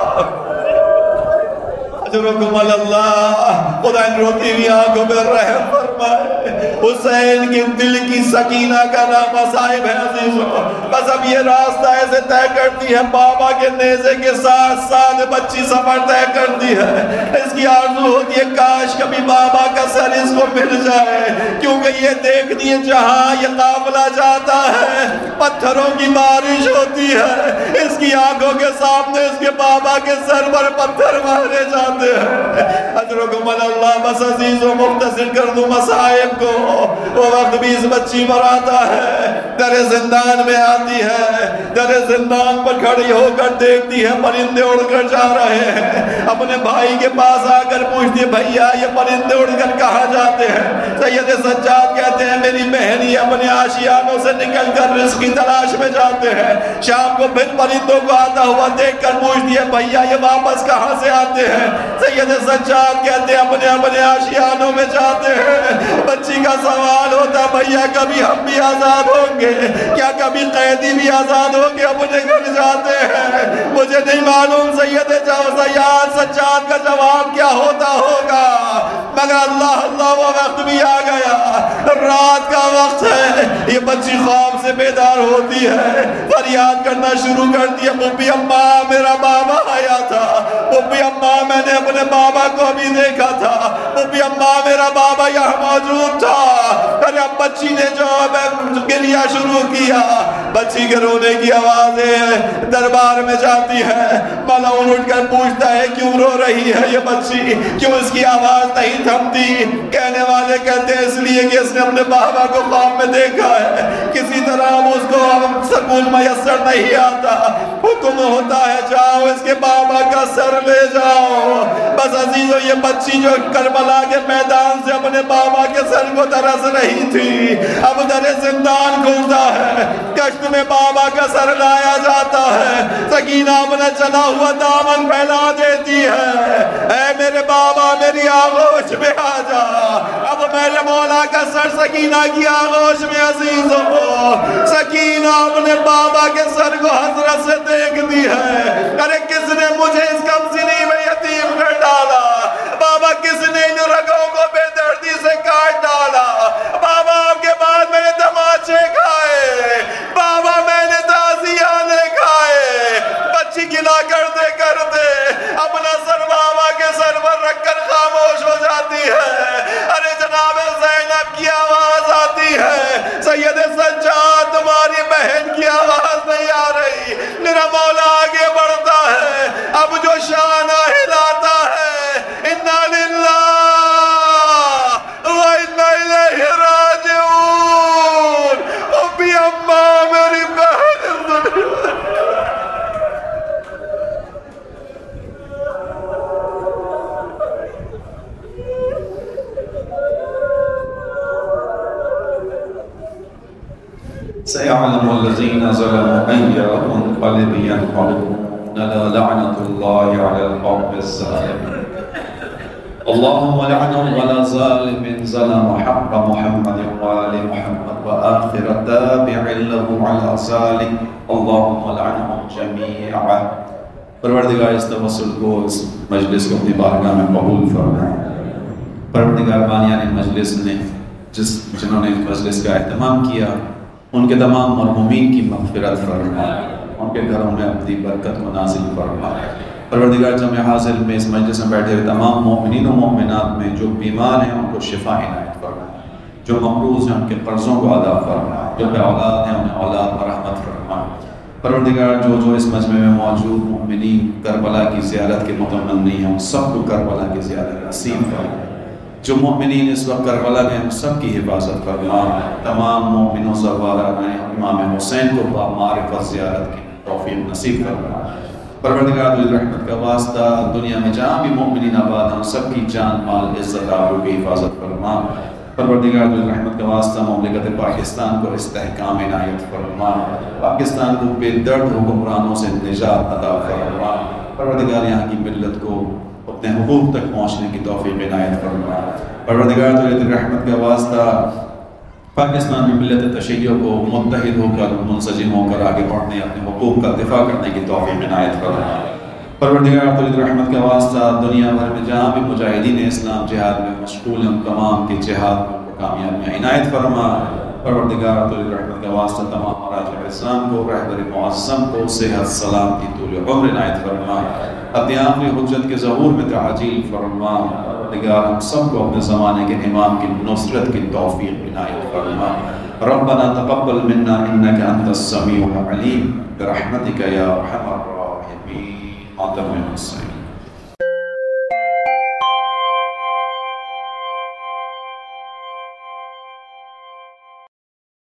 اجرکم اللہ۔ خدا ان روتی ہوئی آنکھوں میں رحم فرمائے۔ حسین کی دل کی سکینہ کا نام صاحب ہے عزیزوں۔ بس اب یہ راستہ ایسے طے کرتی ہے، بابا کے نیزے کے ساتھ ساتھ بچی سفر طے کرتی ہے۔ اس کی آرزو ہوتی ہے کاش کبھی بابا کا سر اس کو مل جائے، کیونکہ یہ دیکھتی ہے جہاں یہ قافلہ جاتا ہے پتھروں کی بارش ہوتی ہے، اس کی آنکھوں کے سامنے اس کے بابا کے سر پر پتھر مارے جاتے ہیں۔ اجرکم اللہ۔ بس عزیزوں، مختصر کر دوں مصائب کو، وہ وقت بھی اس بچی پر آتا ہے، در در زندان میں آتی ہے، در زندان پر کھڑی ہو کر دیکھتی ہے پرندے اڑ کر جا رہے ہیں، اپنے بھائی کے پاس آ کر پوچھتی ہے بھیا یہ پرندے اڑ کر کہاں جاتے ہیں؟ سید سجاد کہتے ہیں میری بہن یہ اپنے آشیانوں سے نکل کر رزق کی تلاش میں جاتے ہیں، شام کو پھر پرندوں کو آتا ہوا دیکھ کر پوچھتی ہے بھیا یہ واپس کہاں سے آتے ہیں؟ سید سجاد کہتے ہیں اپنے اپنے آشیانوں میں جاتے ہیں۔ بچی کا سوال ہوتا بھیا کبھی ہم بھی آزاد ہوں گے کیا؟ کبھی قیدی بھی آزاد ہوں گے؟ اپنے گھر جاتے ہیں۔ مجھے نہیں معلوم سید سیاد سجاد کا جواب کیا ہوتا ہوگا، مگر اللہ اللہ وہ وقت بھی آ گیا، رات کا وقت ہے، یہ بچی خواب سے بیدار ہوتی ہے، فریاد کرنا شروع کرتی ہے پھپھی اماں میرا بابا آیا تھا، پھپھی اماں میں نے اپنے بابا کو بھی دیکھا تھا، پھپھی اماں میرا بابا یہاں موجود تھا۔ ارے اب بچی نے جو گریہ شروع کیا، بچی کے رونے کی آوازیں دربار میں جاتی ہے، ملعون اٹھ کر پوچھتا ہے کیوں رو رہی ہے یہ بچی، کیوں اس کی آواز نہیں تھمتی؟ کہنے والے کہتے ہیں اس لیے کہ اس نے اپنے بابا کو خواب میں دیکھا ہے، کسی طرح اس کو سکون میسر نہیں آتا، حکم ہوتا ہے جاؤ اس کے بابا کا سر لے جاؤ۔ بس عزیزو یہ بچی جو کربلا کے میدان سے اپنے بابا کے سر کو ترس رہی تھی، اب در زندان کھلتا ہے، کشت میں بابا کا سر لایا جاتا ہے، سکینہ اپنا چلا ہوا دامن پھیلا دیتی ہے، اے میرے بابا میری آغوش میں آ جا۔ اب میرے مولا کا سر سکینہ کی آغوش میں عزیز ہو، سکینہ اپنے بابا کے سر کو حسرت سے دیکھتی ہے، ارے کس نے مجھے اس کمسنی میں یتیم کر ڈالا؟ بابا کس نے ان رگوں کو بے دردی سے کاٹ ڈالا؟ بابا آپ کے بعد میں نے تماچے کھائے، بابا میں نے تعزیانے کھائے۔ بچی گلا کرتے کرتے اپنا سر بابا کے سر پر رکھ کر خاموش ہو جاتی ہے۔ ارے جناب زینب کی آواز آتی ہے، سید سجاد تمہاری بہن کی آواز نہیں آ رہی۔ میرا مولا آگے بڑھتا ہے، اب جو شانہ ہلاتا ہے، اِنَّا لِلَّهِ وَإِنَّا إِلَيْهِ رَاجِعُونَ۔ ابھی اماں میری بہن سيعلم الذين ظلموا أي منقلب ينقلبون ألا لعنة الله على القوم الظالمين اللهم لعن ولا ظالم ظلم حق محمد وآل محمد وآخر تابع له على ذلك اللهم لعنهم جميعا۔ پروردگار اس توسل کو اس مجلس کو اپنی بارگاہ میں قبول فرمائے۔ پروردگار بانیان مجلس نے جس جنہوں نے مجلس کا اہتمام کیا ان کے تمام مرحومین کی مغفرت فرما، ان کے گھروں میں اپنی برکت کو نازل فرما۔ پروردگار جمع حاضر میں اس مجلس میں بیٹھے ہوئے تمام مومنین و مومنات میں جو بیمار ہیں ان کو شفا عنایت فرما، جو مقروض ہیں ان کے قرضوں کو ادا فرما، جو بے اولاد ہیں انہیں اولاد پر رحمت فرما۔ پروردگار جو جو اس مجمع میں موجود مومنین کربلا کی زیارت کے متمنی ہیں ان سب کو کربلا کی زیارت نصیب فرما۔ جو مومنین اس وقت کربلا میں ہم سب کی حفاظت فرما، تمام مومنوں زوارہ نے امام حسین کو با معرفت زیارت کی توفیق نصیب فرما۔ پروردگار تجھ رحمت کا واسطہ دنیا میں جہاں بھی مومنین آباد ہم سب کی جان مال عزت آبرو کی حفاظت فرما۔ پروردگار تجھ رحمت کا واسطہ مملکت پاکستان کو استحکام عنایت فرما، پاکستان کو بے درد حکمرانوں سے نجات عطا فرما۔ پروردگار یہاں کی ملت کو اپنے حقوق تک پہنچنے کی توفیق عنایت فرما۔ پروردگار تجھ رحمت کا واسطہ پاکستان میں ملت تشیع کو متحد ہو کر منسجم ہو کر آگے بڑھنے اپنے حقوق کا دفاع کرنے کی توفیق عنایت فرما۔ پروردگار تجھ رحمت کا واسطہ دنیا بھر میں جہاں بھی مجاہدین اسلام جہاد میں مشغول ہیں ان تمام کے جہاد میں کامیابیاں عنایت فرما۔ پروردگار تجھ رحمت کا واسطہ تمام مراجع اسلام کو رہبر معظم کو صحت سلامتی طول عمر عنایت فرما، اپنی آخری حجت کے ظہور میں تعجیل فرما۔ پروردگار ہم سب کو اپنے زمانے کے امام کی نصرت کی توفیق عنایت فرما۔ ربنا تقبل منا انك انت السميع العليم برحمتك يا ارحم الراحمين۔ آدم